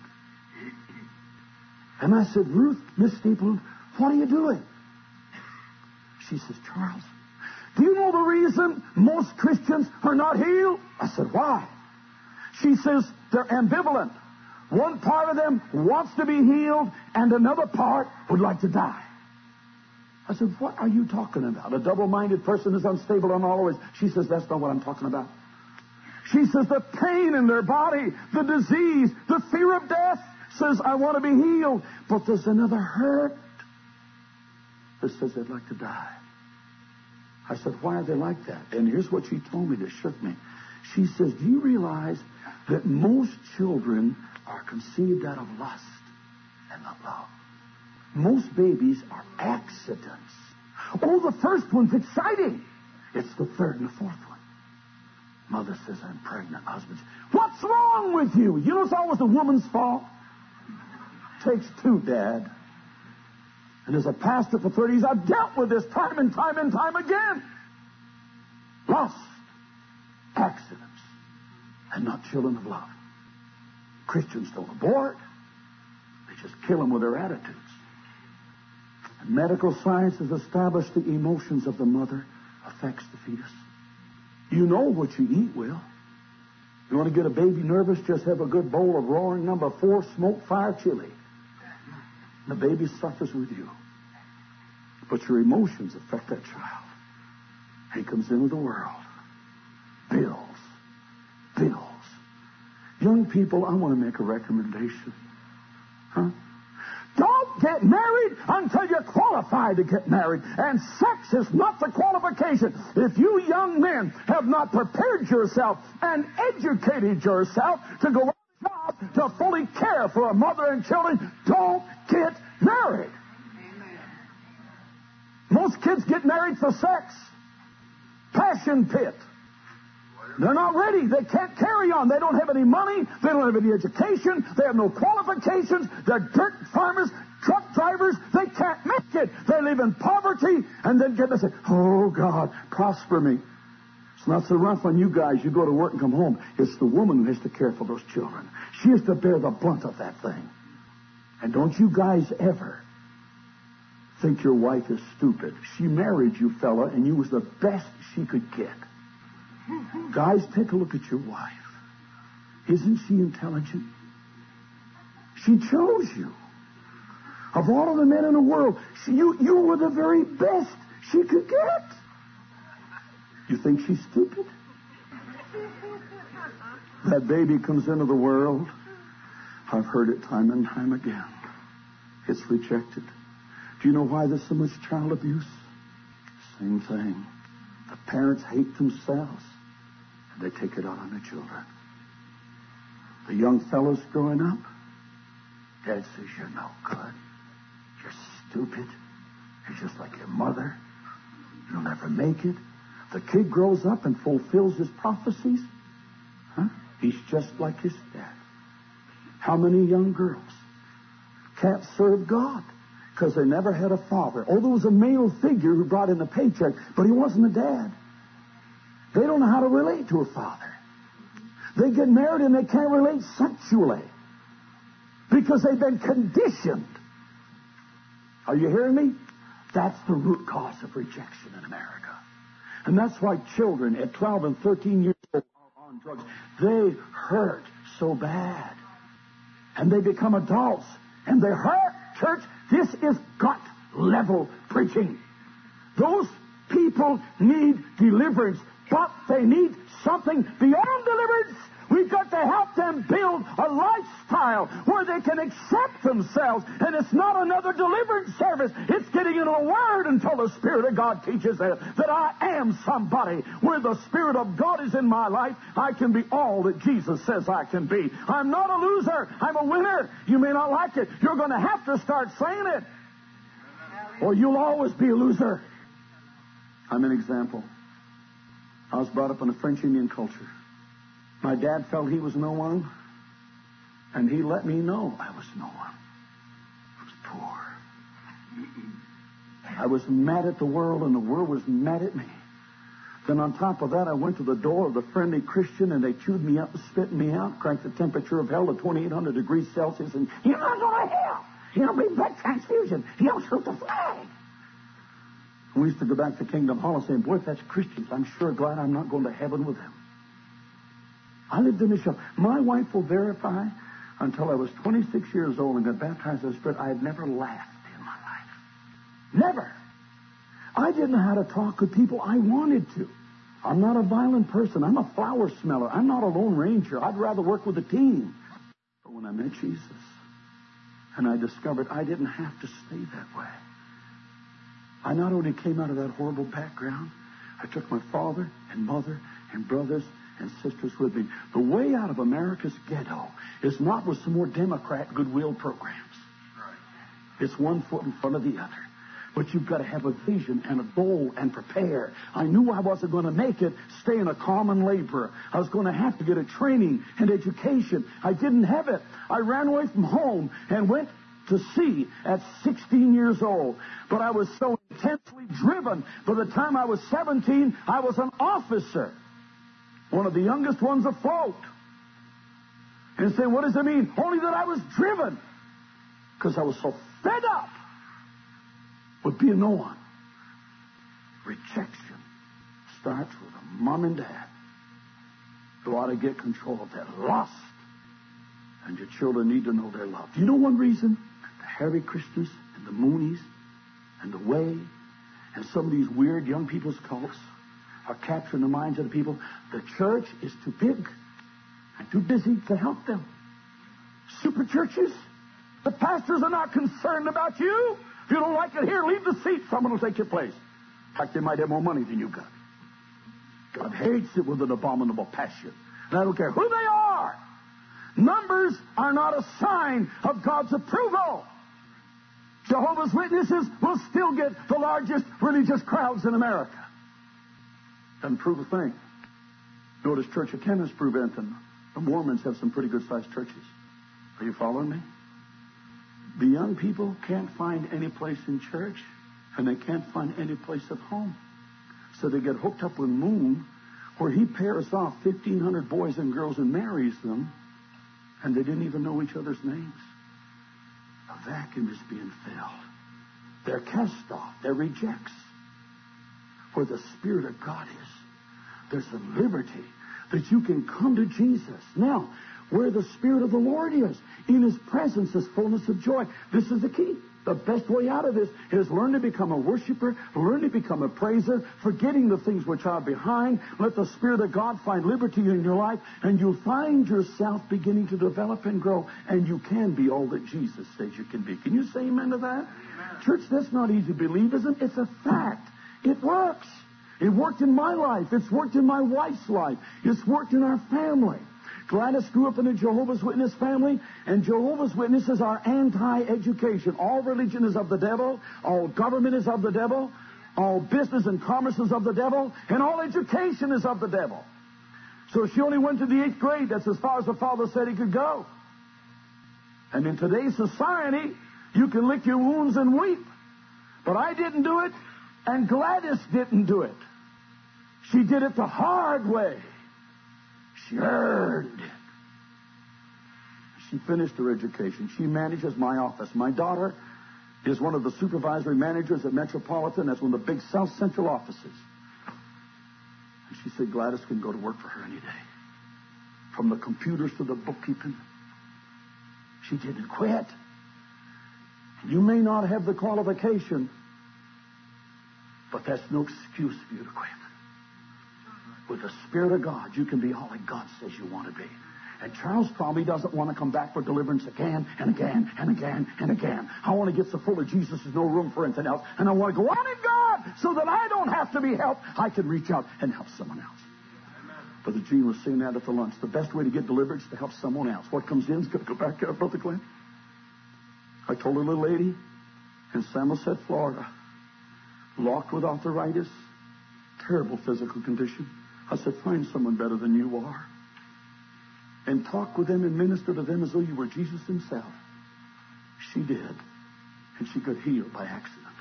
And I said, Ruth, Miss Stapleton, what are you doing? She says, Charles, do you know the reason most Christians are not healed? I said, why? She says, they're ambivalent. One part of them wants to be healed, and another part would like to die. I said, what are you talking about? A double-minded person is unstable on all ways. She says, that's not what I'm talking about. She says, the pain in their body, the disease, the fear of death says, I want to be healed. But there's another hurt that says they'd like to die. I said, why are they like that? And here's what she told me that shook me. She says, do you realize that most children are conceived out of lust and not love? Most babies are accidents. Oh, the first one's exciting. It's the third and the fourth one. Mother says, I'm pregnant. Husband says, what's wrong with you? You know it's always the woman's fault. Takes two, Dad. And as a pastor for thirty years, I've dealt with this time and time and time again. Lust, accidents, and not children of love. Christians don't abort. They just kill them with their attitudes. And medical science has established the emotions of the mother affects the fetus. You know what you eat will. You want to get a baby nervous? Just have a good bowl of roaring number four smoked fire chili. The baby suffers with you. But your emotions affect that child. He comes into the world. Bills. Bills. Young people, I want to make a recommendation. Huh? Don't get married until you're qualified to get married. And sex is not the qualification. If you young men have not prepared yourself and educated yourself to go on the job to fully care for a mother and children, don't get married. Amen. Most kids get married for sex. Passion pit. They're not ready. They can't carry on. They don't have any money. They don't have any education. They have no qualifications. They're dirt farmers, truck drivers. They can't make it. They live in poverty and then get to say, oh, God, prosper me. It's not so rough on you guys. You go to work and come home. It's the woman who has to care for those children. She has to bear the brunt of that thing. And don't you guys ever think your wife is stupid. She married you, fella, and you was the best she could get. Guys, take a look at your wife. Isn't she intelligent? She chose you. Of all of the men in the world, she, you, you were the very best she could get. You think she's stupid? That baby comes into the world. I've heard it time and time again. It's rejected. Do you know why there's so much child abuse? Same thing. The parents hate themselves, and they take it out on the children. The young fellows growing up, Dad says, you're no good. You're stupid. You're just like your mother. You'll never make it. The kid grows up and fulfills his prophecies. Huh? He's just like his dad. How many young girls can't serve God because they never had a father? Oh, there was a male figure who brought in the paycheck, but he wasn't a dad. They don't know how to relate to a father. They get married and they can't relate sexually because they've been conditioned. Are you hearing me? That's the root cause of rejection in America. And that's why children at twelve and thirteen years old are on drugs. They hurt so bad. And they become adults. And they hurt. Church, this is gut-level preaching. Those people need deliverance, but they need something beyond deliverance. We've got to help them build a lifestyle where they can accept themselves. And it's not another deliverance service. It's getting into the Word until the Spirit of God teaches them that I am somebody. Where the Spirit of God is in my life, I can be all that Jesus says I can be. I'm not a loser. I'm a winner. You may not like it. You're going to have to start saying it, or you'll always be a loser. I'm an example. I was brought up in a French Indian culture. My dad felt he was no one, and he let me know I was no one. I was poor. I was mad at the world, and the world was mad at me. Then on top of that, I went to the door of the friendly Christian, and they chewed me up and spit me out, cranked the temperature of hell to twenty-eight hundred degrees Celsius, and you're not going to hell. You don't need blood transfusion. You don't shoot the flag. We used to go back to Kingdom Hall and say, boy, if that's Christians, I'm sure glad I'm not going to heaven with them. I lived in the show. My wife will verify until I was twenty-six years old and got baptized in the Spirit, I had never laughed in my life. Never. I didn't know how to talk with people I wanted to. I'm not a violent person. I'm a flower smeller. I'm not a lone ranger. I'd rather work with a team. But when I met Jesus and I discovered I didn't have to stay that way, I not only came out of that horrible background, I took my father and mother and brothers and sisters with me. The way out of America's ghetto is not with some more Democrat goodwill programs. It's one foot in front of the other. But you've got to have a vision and a goal and prepare. I knew I wasn't going to make it staying a common laborer. I was going to have to get a training and education. I didn't have it. I ran away from home and went to sea at sixteen years old. But I was so intensely driven. By the time I was seventeen, I was an officer. One of the youngest ones afloat. And say, what does it mean? Only that I was driven. Because I was so fed up with being no one. Rejection starts with a mom and dad who ought to get control of that lust. And your children need to know they're loved. Do you know one reason? The Hare Krishnas and the Moonies and the Way and some of these weird young people's cults are capturing the minds of the people. The church is too big and too busy to help them. Super churches, the pastors are not concerned about you. If you don't like it here, leave the seat. Someone will take your place. In fact, they might have more money than you got. God hates it with an abominable passion. And I don't care who they are. Numbers are not a sign of God's approval. Jehovah's Witnesses will still get the largest religious crowds in America. Doesn't prove a thing. Notice church attendance prove anything. The Mormons have some pretty good-sized churches. Are you following me? The young people can't find any place in church, and they can't find any place at home. So they get hooked up with Moon, where he pairs off fifteen hundred boys and girls and marries them, and they didn't even know each other's names. A vacuum is being filled. They're cast off. They're rejects. Where the Spirit of God is, there's a liberty that you can come to Jesus. Now, where the Spirit of the Lord is, in His presence is fullness of joy. This is the key. The best way out of this is learn to become a worshiper, learn to become a praiser, forgetting the things which are behind. Let the Spirit of God find liberty in your life, and you'll find yourself beginning to develop and grow, and you can be all that Jesus says you can be. Can you say amen to that? Amen. Church, that's not easy to believe, isn't it? It's a fact. It works. It worked in my life. It's worked in my wife's life. It's worked in our family. Gladys grew up in a Jehovah's Witness family, and Jehovah's Witnesses are anti-education. All religion is of the devil. All government is of the devil. All business and commerce is of the devil. And all education is of the devil. So she only went to the eighth grade. That's as far as the father said he could go. And in today's society, you can lick your wounds and weep. But I didn't do it, and Gladys didn't do it. She did it the hard way. She earned it. She finished her education. She manages my office. My daughter is one of the supervisory managers at Metropolitan. That's one of the big South Central offices. And she said Gladys can go to work for her any day. From the computers to the bookkeeping. She didn't quit. You may not have the qualification, but that's no excuse for you to quit. With the Spirit of God, you can be all that God says you want to be. And Charles probably doesn't want to come back for deliverance again and again and again and again. I want to get so full of Jesus there's no room for anything else. And I want to go on in God so that I don't have to be helped. I can reach out and help someone else. Amen. Brother Gene was saying that at the lunch. The best way to get deliverance is to help someone else. What comes in is going to go back out, Brother Glenn. I told a little lady in Samoset, Florida, locked with arthritis, terrible physical condition. I said, find someone better than you are. And talk with them and minister to them as though you were Jesus himself. She did. And she got healed by accident.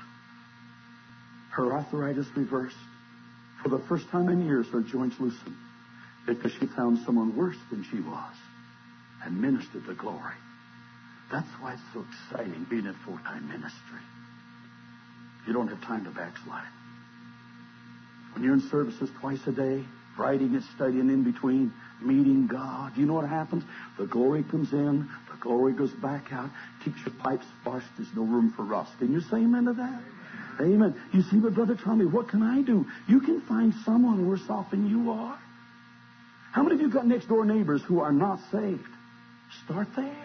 Her arthritis reversed. For the first time in years, her joints loosened. Because she found someone worse than she was. And ministered the glory. That's why it's so exciting being in full-time ministry. You don't have time to backslide. When you're in services twice a day, writing and studying in between, meeting God, you know what happens? The glory comes in, the glory goes back out, keeps your pipes flushed, there's no room for rust. Can you say amen to that? Amen. You see, but Brother Tommy, what can I do? You can find someone worse off than you are. How many of you got next door neighbors who are not saved? Start there.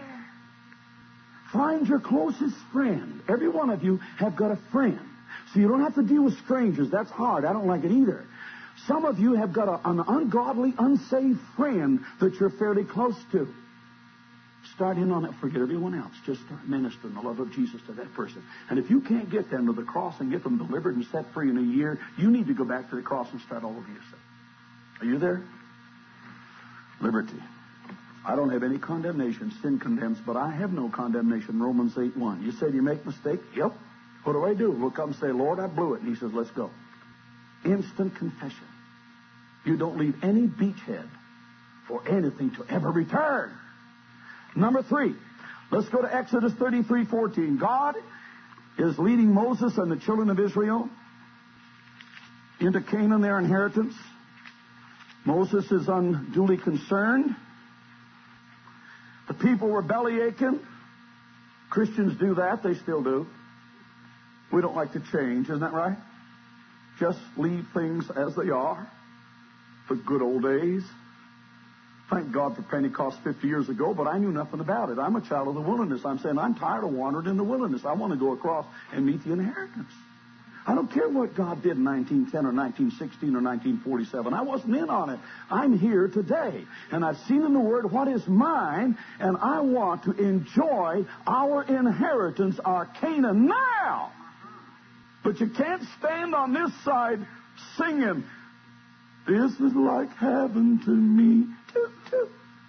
Find your closest friend. Every one of you have got a friend. So you don't have to deal with strangers. That's hard. I don't like it either. Some of you have got a, an ungodly, unsaved friend that you're fairly close to. start in on it. Forget everyone else. Just start ministering the love of Jesus to that person. And if you can't get them to the cross and get them delivered and set free in a year, you need to go back to the cross and start all over yourself. Are you there? Liberty. I don't have any condemnation. Sin condemns, but I have no condemnation. Romans eight one. You say, do you make mistake? Yep. What do I do? We'll come and say, Lord, I blew it. And he says, let's go. Instant confession. You don't leave any beachhead for anything to ever return. Number three, let's go to Exodus thirty-three fourteen. God is leading Moses and the children of Israel into Canaan, their inheritance. Moses is unduly concerned. The people were belly aching. Christians do that. They still do. We don't like to change, isn't that right? Just leave things as they are. The good old days. Thank God for Pentecost fifty years ago, but I knew nothing about it. I'm a child of the wilderness. I'm saying I'm tired of wandering in the wilderness. I want to go across and meet the inheritance. I don't care what God did in nineteen ten or nineteen sixteen or nineteen forty-seven. I wasn't in on it. I'm here today. And I've seen in the Word what is mine, and I want to enjoy our inheritance, our Canaan, now. But you can't stand on this side singing, this is like heaven to me. Toot, toot.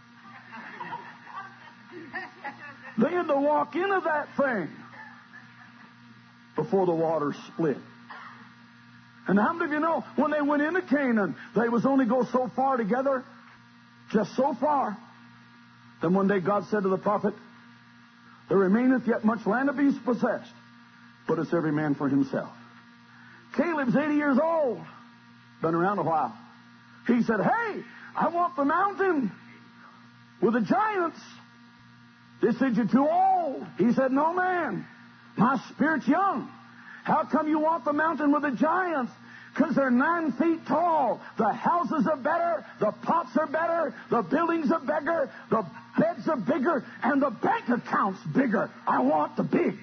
They had to walk into that thing before the water split. And how many of you know when they went into Canaan, they was only go so far together, just so far. Then one day God said to the prophet, there remaineth yet much land to be possessed, but it's every man for himself. Caleb's eighty years old, been around a while. He said, hey, I want the mountain with the giants. They said, you're too old. He said, no, man. My spirit's young. How come you want the mountain with the giants? Because they're nine feet tall. The houses are better. The pots are better. The buildings are bigger. The beds are bigger. And the bank account's bigger. I want the big.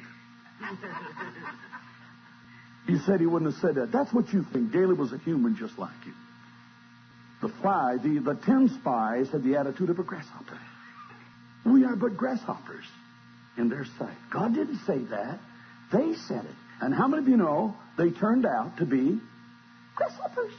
He said he wouldn't have said that. That's what you think. Caleb was a human just like you. The fly, the, the ten spies had the attitude of a grasshopper. We are but grasshoppers in their sight. God didn't say that. They said it. And how many of you know they turned out to be grasshoppers?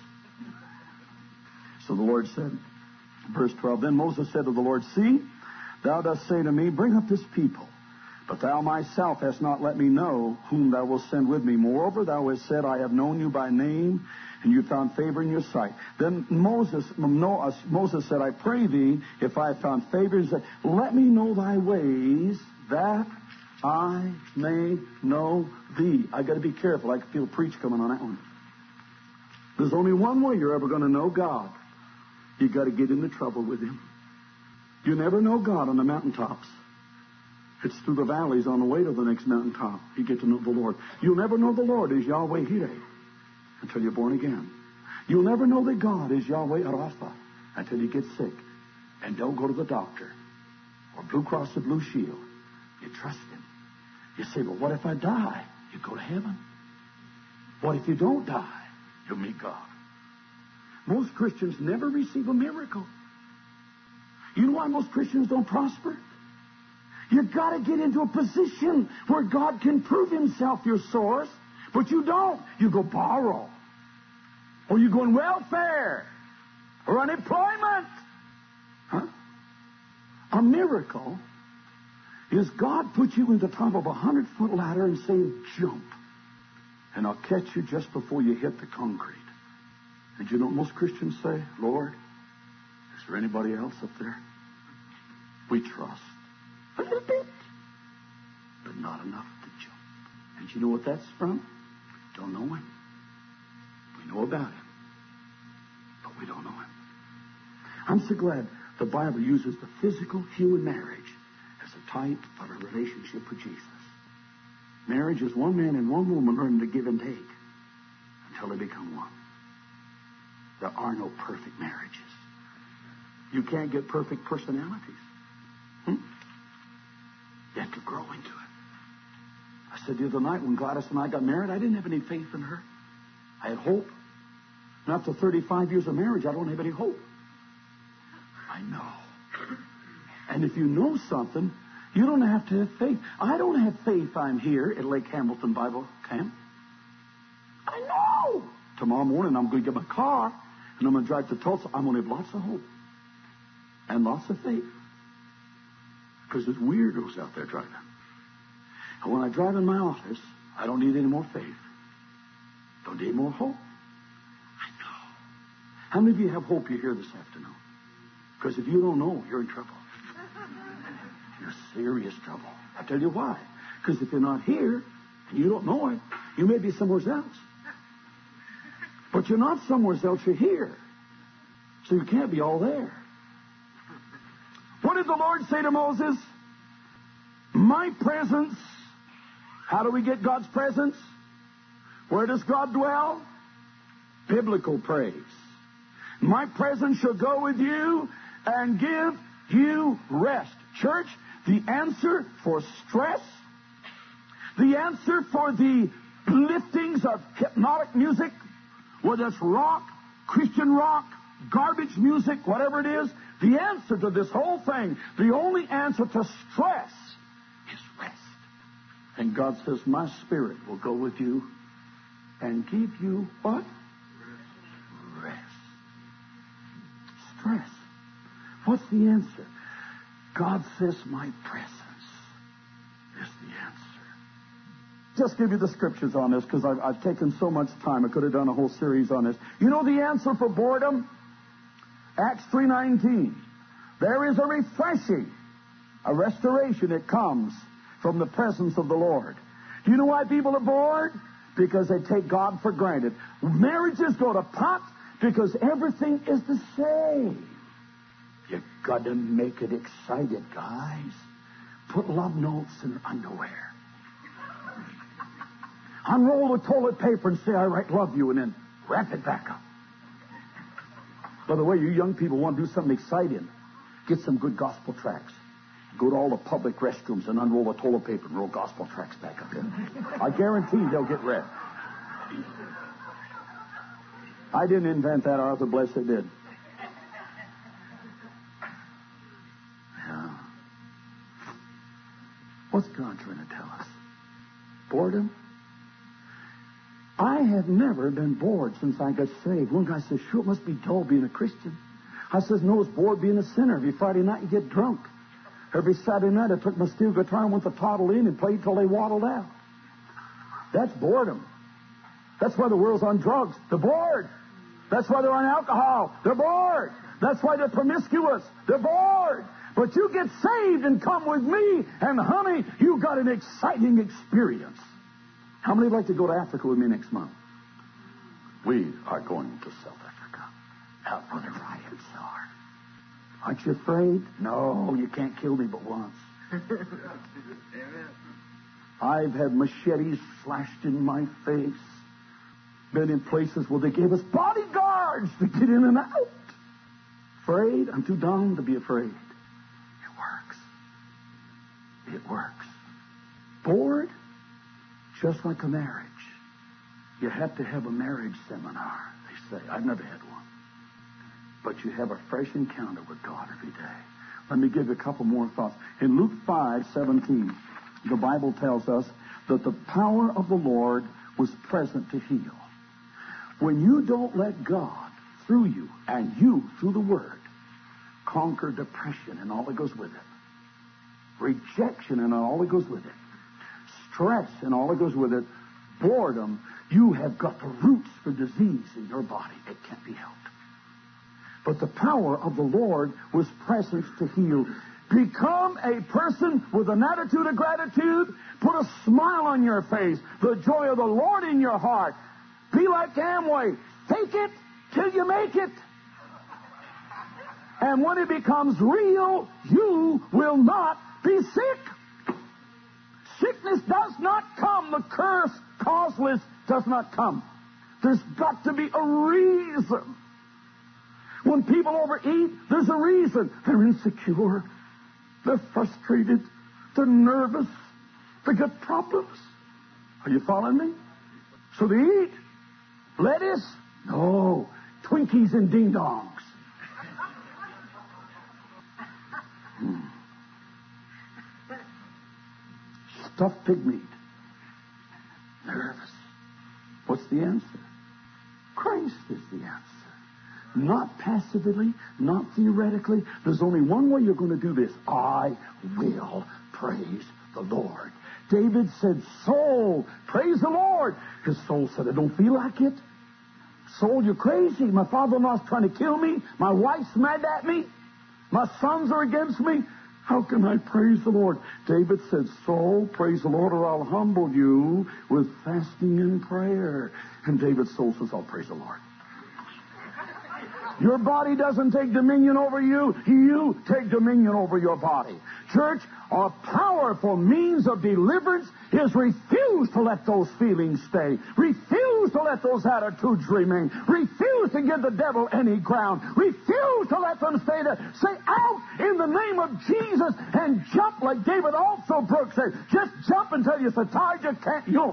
So the Lord said, verse twelve, then Moses said to the Lord, see, thou dost say to me, bring up this people. But thou myself hast not let me know whom thou wilt send with me. Moreover, thou hast said, I have known you by name, and you found favor in your sight. Then Moses, Moses said, I pray thee, if I have found favor, he said, let me know thy ways, that I may know thee. I got to be careful. I can feel preach coming on that one. There's only one way you're ever going to know God. You got to get into trouble with Him. You never know God on the mountaintops. It's through the valleys on the way to the next mountaintop you get to know the Lord. You'll never know the Lord as Yahweh Jireh until you're born again. You'll never know that God is Yahweh Rapha until you get sick and don't go to the doctor or Blue Cross or Blue Shield. You trust Him. You say, well, what if I die? You go to heaven. What if you don't die? You'll meet God. Most Christians never receive a miracle. You know why most Christians don't prosper? You've got to get into a position where God can prove Himself your source, but you don't. You go borrow. Or you go in welfare. Or unemployment. Huh? A miracle is God put you in the top of a hundred-foot ladder and saying, jump. And I'll catch you just before you hit the concrete. And you know what most Christians say? Lord, is there anybody else up there? We trust. A little bit. But not enough to jump. And you know what that's from? Don't know Him. We know about Him. But we don't know Him. I'm so glad the Bible uses the physical human marriage as a type of a relationship with Jesus. Marriage is one man and one woman learning to give and take until they become one. There are no perfect marriages. You can't get perfect personalities. Hmm? You have to grow into it. I said the other night when Gladys and I got married, I didn't have any faith in her. I had hope. And after thirty-five years of marriage, I don't have any hope. I know. And And if you know something, you don't have to have faith. I don't have faith I'm here at Lake Hamilton Bible Camp. I know. Tomorrow morning I'm going to get my car and I'm going to drive to Tulsa. I'm going to have lots of hope and lots of faith. Because there's weirdos out there driving. And when I drive in my office, I don't need any more faith. Don't need more hope. I know. How many of you have hope you're here this afternoon? Because if you don't know, you're in trouble. You're serious trouble. I'll tell you why. Because if you're not here and you don't know it, you may be somewhere else. But you're not somewhere else, you're here. So you can't be all there. What did the Lord say to Moses? My presence. How do we get God's presence? Where does God dwell? Biblical praise. My presence shall go with you and give you rest. Church, the answer for stress, the answer for the liftings of hypnotic music, whether it's rock, Christian rock, garbage music, whatever it is, the answer to this whole thing, the only answer to stress is rest. And God says, my Spirit will go with you and give you what? Rest. Stress. What's the answer? God says, my presence is the answer. Just give you the scriptures on this because I've, I've taken so much time. I could have done a whole series on this. You know the answer for boredom? Acts three nineteen. There is a refreshing, a restoration that comes from the presence of the Lord. Do you know why people are bored? Because they take God for granted. Marriages go to pot because everything is the same. You've got to make it excited, guys. Put love notes in your underwear. Unroll the toilet paper and say, I write love you, and then wrap it back up. By the way, you young people want to do something exciting. Get some good gospel tracts. Go to all the public restrooms and unroll the toilet paper and roll gospel tracts back up in. I guarantee they'll get read. I didn't invent that. Arthur Blessitt did. Yeah. What's God trying to tell us? Boredom? I have never been bored since I got saved. One guy says, sure, it must be dull being a Christian. I says, no, it's bored being a sinner. Every Friday night you get drunk. Every Saturday night I took my steel guitar and went to toddle in and played till they waddled out. That's boredom. That's why the world's on drugs. They're bored. That's why they're on alcohol. They're bored. That's why they're promiscuous. They're bored. But you get saved and come with me, and honey, you got an exciting experience. How many would like to go to Africa with me next month? We are going to South Africa. Out where the riots are. Aren't you afraid? No, you can't kill me but once. I've had machetes slashed in my face. Been in places where they gave us bodyguards to get in and out. Afraid? I'm too dumb to be afraid. It works. It works. Bored? Just like a marriage. You have to have a marriage seminar, they say. I've never had one. But you have a fresh encounter with God every day. Let me give you a couple more thoughts. In Luke five seventeen, the Bible tells us that the power of the Lord was present to heal. When you don't let God, through you, and you, through the Word, conquer depression and all that goes with it, rejection and all that goes with it, stress and all that goes with it, boredom, you have got the roots for disease in your body. It can't be helped. But the power of the Lord was present to heal. Become a person with an attitude of gratitude. Put a smile on your face. The joy of the Lord in your heart. Be like Amway. Fake it till you make it. And when it becomes real, you will not be sick. Sickness does not come. The curse, causeless, does not come. There's got to be a reason. When people overeat, there's a reason. They're insecure. They're frustrated. They're nervous. They got problems. Are you following me? So they eat. Lettuce? No. Twinkies and ding-dongs. Hmm. stuffed pig meat. Nervous. What's the answer? Christ is the answer. Not passively, not theoretically. There's only one way you're going to do this. I will praise the Lord. David said, soul, praise the Lord. His soul said, I don't feel like it. Soul, you're crazy. My father-in-law's trying to kill me. My wife's mad at me. My sons are against me. How can I praise the Lord? David said, soul, praise the Lord, or I'll humble you with fasting and prayer. And David's soul says, I'll praise the Lord. Your body doesn't take dominion over you. You take dominion over your body. Church, a powerful means of deliverance is refuse to let those feelings stay. Refuse to let those attitudes remain. Refuse to give the devil any ground. Refuse to let them stay there. Say, out in the name of Jesus, and jump like David also Brooks said. Just jump until you're so tired you can't jump.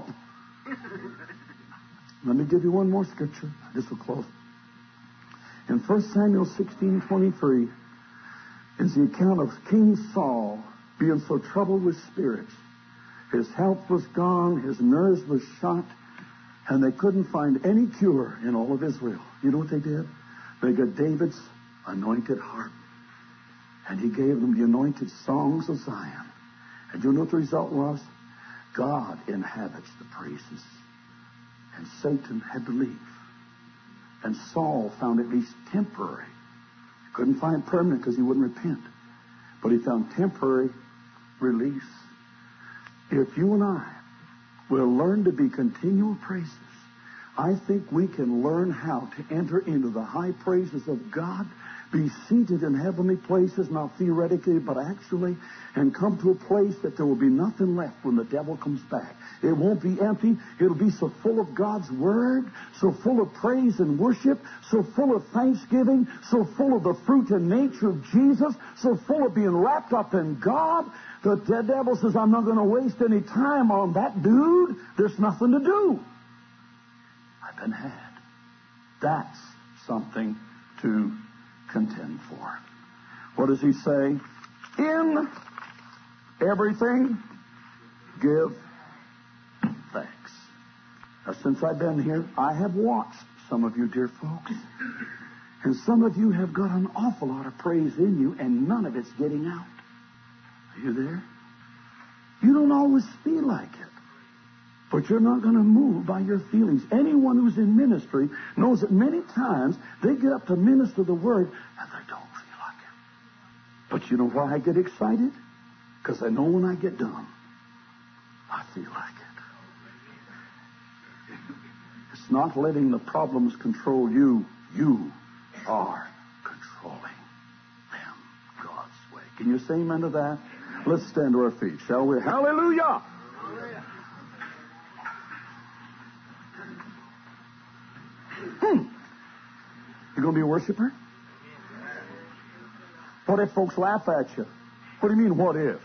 Let me give you one more scripture. This will close. In First Samuel sixteen twenty-three is the account of King Saul being so troubled with spirits. His health was gone, his nerves were shot, and they couldn't find any cure in all of Israel. You know what they did? They got David's anointed harp, and he gave them the anointed songs of Zion. And you know what the result was? God inhabits the praises, and Satan had to leave. And Saul found at least temporary. He couldn't find permanent because he wouldn't repent. But he found temporary release. If you and I will learn to be continual praises, I think we can learn how to enter into the high praises of God, be seated in heavenly places, not theoretically, but actually, and come to a place that there will be nothing left when the devil comes back. It won't be empty. It'll be so full of God's Word, so full of praise and worship, so full of thanksgiving, so full of the fruit and nature of Jesus, so full of being wrapped up in God. The devil says, I'm not going to waste any time on that dude. There's nothing to do. I've been had. That's something to contend for. What does he say? In everything, give thanks. Now, since I've been here, I have watched some of you, dear folks, and some of you have got an awful lot of praise in you, and none of it's getting out. Are you there? You don't always feel like it, but you're not going to move by your feelings. Anyone who's in ministry knows that many times they get up to minister the word, and they don't feel like it. But you know why I get excited? Because I know when I get done, I feel like it. It's not letting the problems control you. You are controlling them God's way. Can you say amen to that? Let's stand to our feet, shall we? Hallelujah! Hmm. You going to be a worshiper? What if folks laugh at you? What do you mean, what if?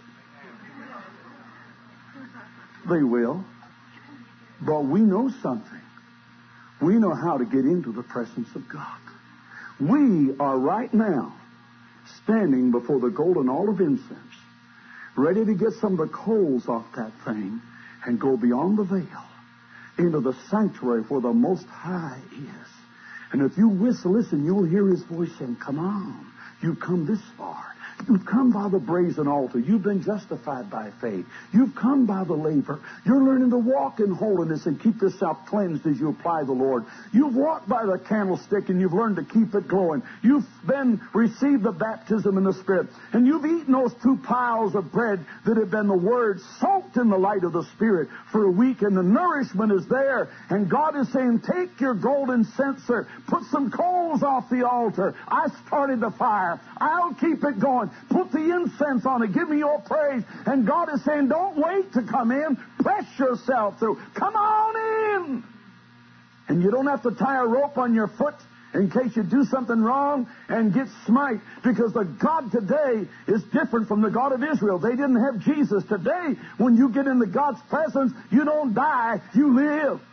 They will. But we know something. We know how to get into the presence of God. We are right now standing before the golden altar of incense, ready to get some of the coals off that thing and go beyond the veil into the sanctuary where the Most High is. And if you whistle, listen, you'll hear his voice saying, come on, you've come this far. You've come by the brazen altar. You've been justified by faith. You've come by the laver. You're learning to walk in holiness and keep yourself cleansed as you apply the Lord. You've walked by the candlestick and you've learned to keep it glowing. You've been received the baptism in the Spirit. And you've eaten those two piles of bread that have been the Word soaked in the light of the Spirit for a week. And the nourishment is there. And God is saying, take your golden censer. Put some coals off the altar. I started the fire. I'll keep it going. Put the incense on it. Give me your praise. And God is saying, don't wait to come in. Press yourself through. Come on in. And you don't have to tie a rope on your foot in case you do something wrong and get smite. Because the God today is different from the God of Israel. They didn't have Jesus. Today, when you get into God's presence, you don't die, you live.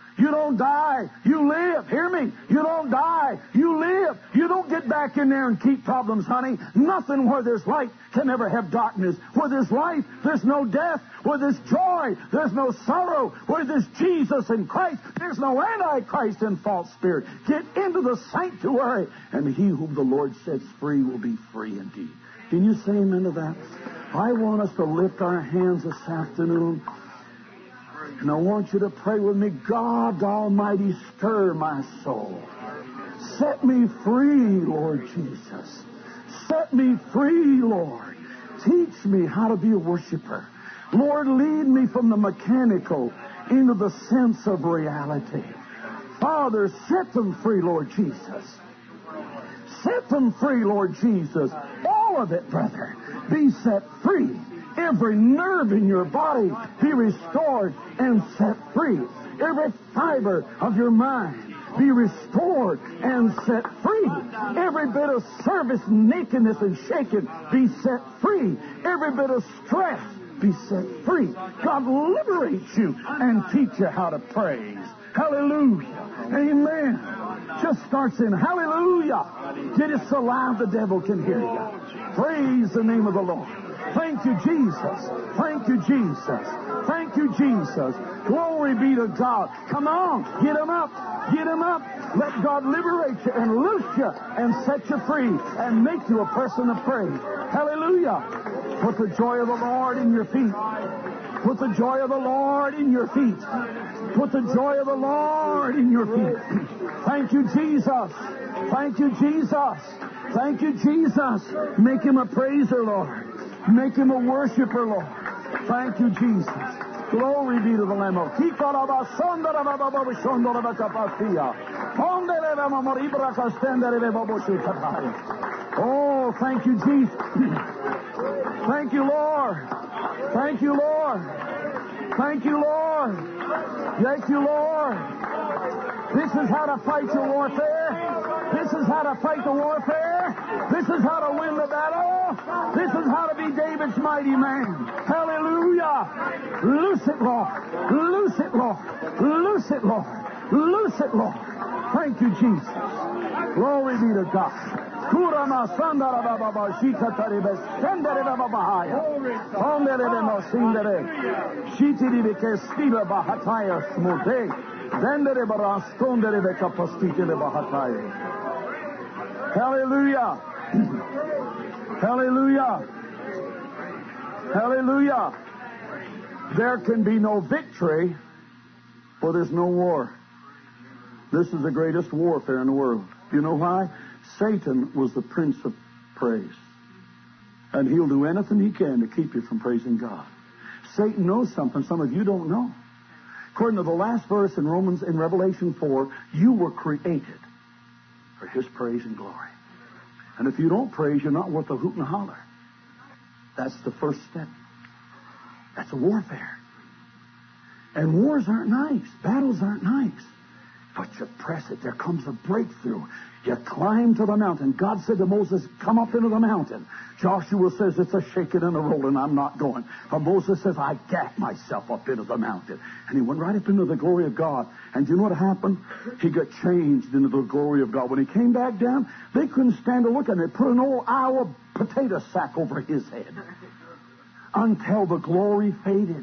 You don't die. You live. Hear me? You don't die. You live. You don't get back in there and keep problems, honey. Nothing where there's light can ever have darkness. Where there's life, there's no death. Where there's joy, there's no sorrow. Where there's Jesus and Christ, there's no Antichrist and false spirit. Get into the sanctuary, and he whom the Lord sets free will be free indeed. Can you say amen to that? I want us to lift our hands this afternoon. And I want you to pray with me. God Almighty, stir my soul. Set me free, Lord Jesus. Set me free, Lord. Teach me how to be a worshiper. Lord, lead me from the mechanical into the sense of reality. Father, set them free, Lord Jesus. Set them free, Lord Jesus. All of it, brother. Be set free. Every nerve in your body be restored and set free. Every fiber of your mind be restored and set free. Every bit of service, nakedness, and shaking be set free. Every bit of stress be set free. God liberates you and teach you how to praise. Hallelujah. Amen. Just start saying, hallelujah. Get it so loud the devil can hear you. Praise the name of the Lord. Thank you, Jesus. Thank you, Jesus. Thank you, Jesus. Glory be to God. Come on. Get him up. Get him up. Let God liberate you and loose you and set you free and make you a person of praise. Hallelujah. Put the joy of the Lord in your feet. Put the joy of the Lord in your feet. Put the joy of the Lord in your feet. Thank you, Jesus. Thank you, Jesus. Thank you, Jesus. Make him a praiser, Lord. Make him a worshiper, Lord. Thank you, Jesus. Glory be to the Lamb of Oh, thank you, Jesus. Thank you, Lord. Thank you, Lord. Thank you, Lord. Thank you, Lord. This is how to fight your warfare. This is how to fight the warfare. This is how to win the battle. This is how to be David's mighty man. Hallelujah. Loose it, Lord. Loose it, Lord. Loose it, Lord. Loose it, Lord. Thank you, Jesus. Glory be to God. Kurama sandara baba bashika taribe sendere baba bahaya. Ondere be mosindere. Shitiri be kestiba bahataya smude. Dendere barastondere be kapastitele bahataya. Hallelujah. Hallelujah. Hallelujah. There can be no victory, for there's no war. This is the greatest warfare in the world. You know why? Satan was the prince of praise. And he'll do anything he can to keep you from praising God. Satan knows something some of you don't know. According to the last verse in Romans, in Revelation four, you were created for his praise and glory. And if you don't praise, you're not worth a hoot and a holler. That's the first step. That's a warfare. And wars aren't nice. Battles aren't nice. But you press it. There comes a breakthrough. You climb to the mountain. God said to Moses, come up into the mountain. Joshua says, it's a shaking and a rolling. I'm not going. But Moses says, I gat myself up into the mountain. And he went right up into the glory of God. And do you know what happened? He got changed into the glory of God. When he came back down, they couldn't stand to look at him. They put an old Iowa potato sack over his head until the glory faded.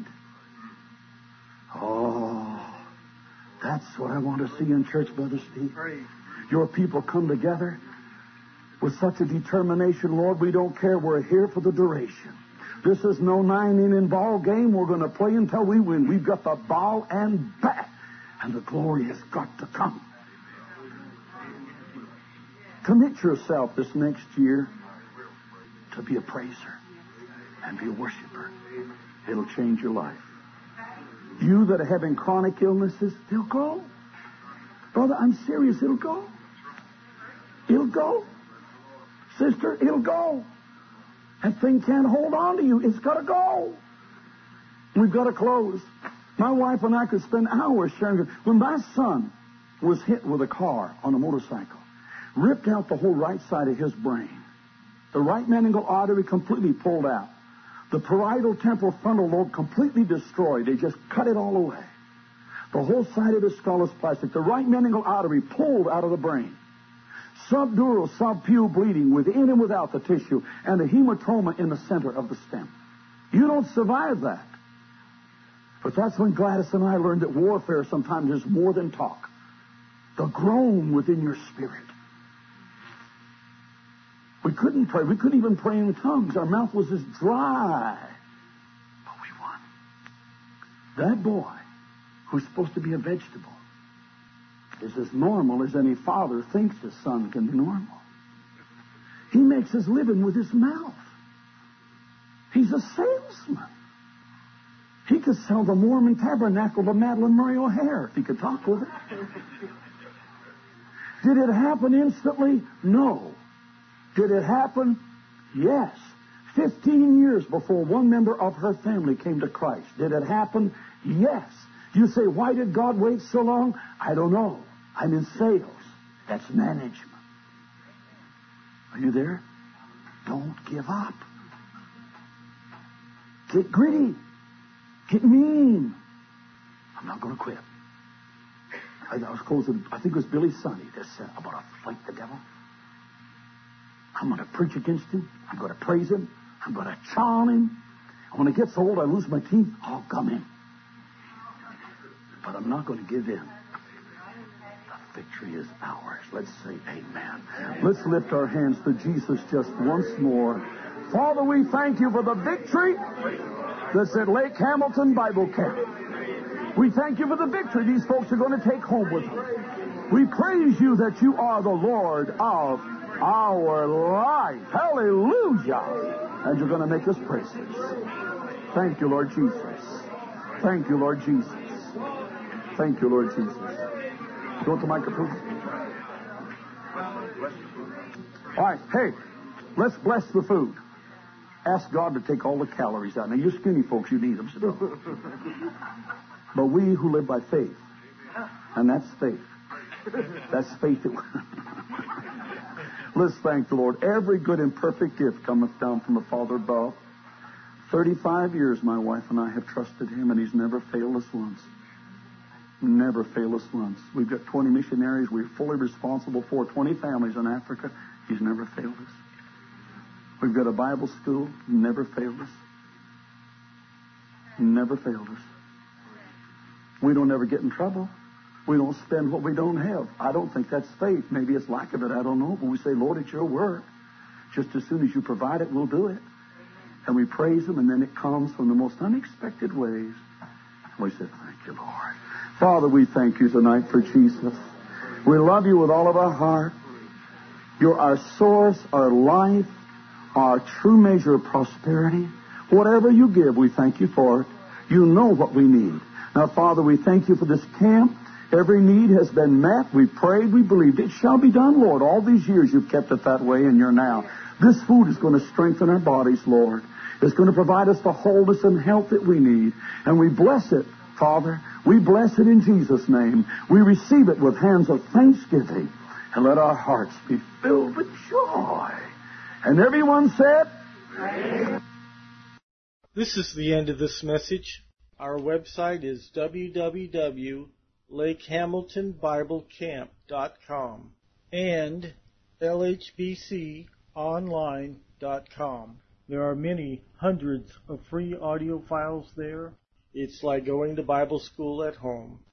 Oh, that's what I want to see in church, Brother Steve. Your people come together with such a determination, Lord, we don't care. We're here for the duration. This is no nine-inning ball game. We're going to play until we win. We've got the ball and bat, and the glory has got to come. Commit yourself this next year to be a praiser and be a worshiper. It'll change your life. You that are having chronic illnesses, they'll go. Brother, I'm serious. It'll go. It'll go. Sister, it'll go. That thing can't hold on to you. It's got to go. We've got to close. My wife and I could spend hours sharing. When my son was hit with a car on a motorcycle, ripped out the whole right side of his brain. The right meningeal artery completely pulled out. The parietal temporal frontal lobe completely destroyed. They just cut it all away. The whole side of the skull is plastic. The right meningeal artery pulled out of the brain. Subdural, subpue bleeding within and without the tissue, and a hematoma in the center of the stem. You don't survive that. But that's when Gladys and I learned that warfare sometimes is more than talk. The groan within your spirit. We couldn't pray. We couldn't even pray in tongues. Our mouth was as dry. But we won. That boy, who's supposed to be a vegetable, is as normal as any father thinks his son can be normal. He makes his living with his mouth. He's a salesman. He could sell the Mormon Tabernacle to Madeline Murray O'Hare if he could talk with her. Did it happen instantly? No. Did it happen? Yes. Fifteen years before one member of her family came to Christ. Did it happen? Yes. You say, why did God wait so long? I don't know. I'm in sales. That's management. Are you there? Don't give up. Get gritty. Get mean. I'm not going to quit. I, I was closing, I think it was Billy Sunday that said, I'm going to fight the devil. I'm going to preach against him. I'm going to praise him. I'm going to charm him. And when it gets old, I lose my teeth. I'll come in. But I'm not going to give in. The victory is ours. Let's say amen. Let's lift our hands to Jesus just once more. Father, we thank you for the victory that's at Lake Hamilton Bible Camp. We thank you for the victory these folks are going to take home with them. We praise you that you are the Lord of our life. Hallelujah. And you're going to make us praises. Thank you, Lord Jesus. Thank you, Lord Jesus. Thank you, Lord Jesus. Go to the microphone. All right, hey, let's bless the food. Ask God to take all the calories out. Now, you skinny folks, you need them. So. But we who live by faith, and that's faith. That's faith. That Let's thank the Lord. Every good and perfect gift cometh down from the Father above. Thirty-five years my wife and I have trusted him, and he's never failed us once. Never failed us once. We've got twenty missionaries we're fully responsible for, twenty families in Africa. He's never failed us. We've got a Bible school. Never failed us. Never failed us. We don't ever get in trouble. We don't spend what we don't have. I don't think that's faith. Maybe it's lack of it. I don't know. But we say, Lord, it's your word. Just as soon as you provide it, we'll do it. And we praise him, and then it comes from the most unexpected ways. And we say, thank you, Lord. Father, we thank you tonight for Jesus. We love you with all of our heart. You're our source, our life, our true measure of prosperity. Whatever you give, we thank you for it. You know what we need. Now, Father, we thank you for this camp. Every need has been met. We prayed, we believed. It shall be done, Lord. All these years you've kept it that way, and you're now. This food is going to strengthen our bodies, Lord. It's going to provide us the wholeness and health that we need. And we bless it, Father. We bless it in Jesus' name. We receive it with hands of thanksgiving. And let our hearts be filled with joy. And everyone said, amen. This is the end of this message. Our website is w w w dot lake hamilton bible camp dot com and l h b c online dot com. There are many hundreds of free audio files there. It's like going to Bible school at home.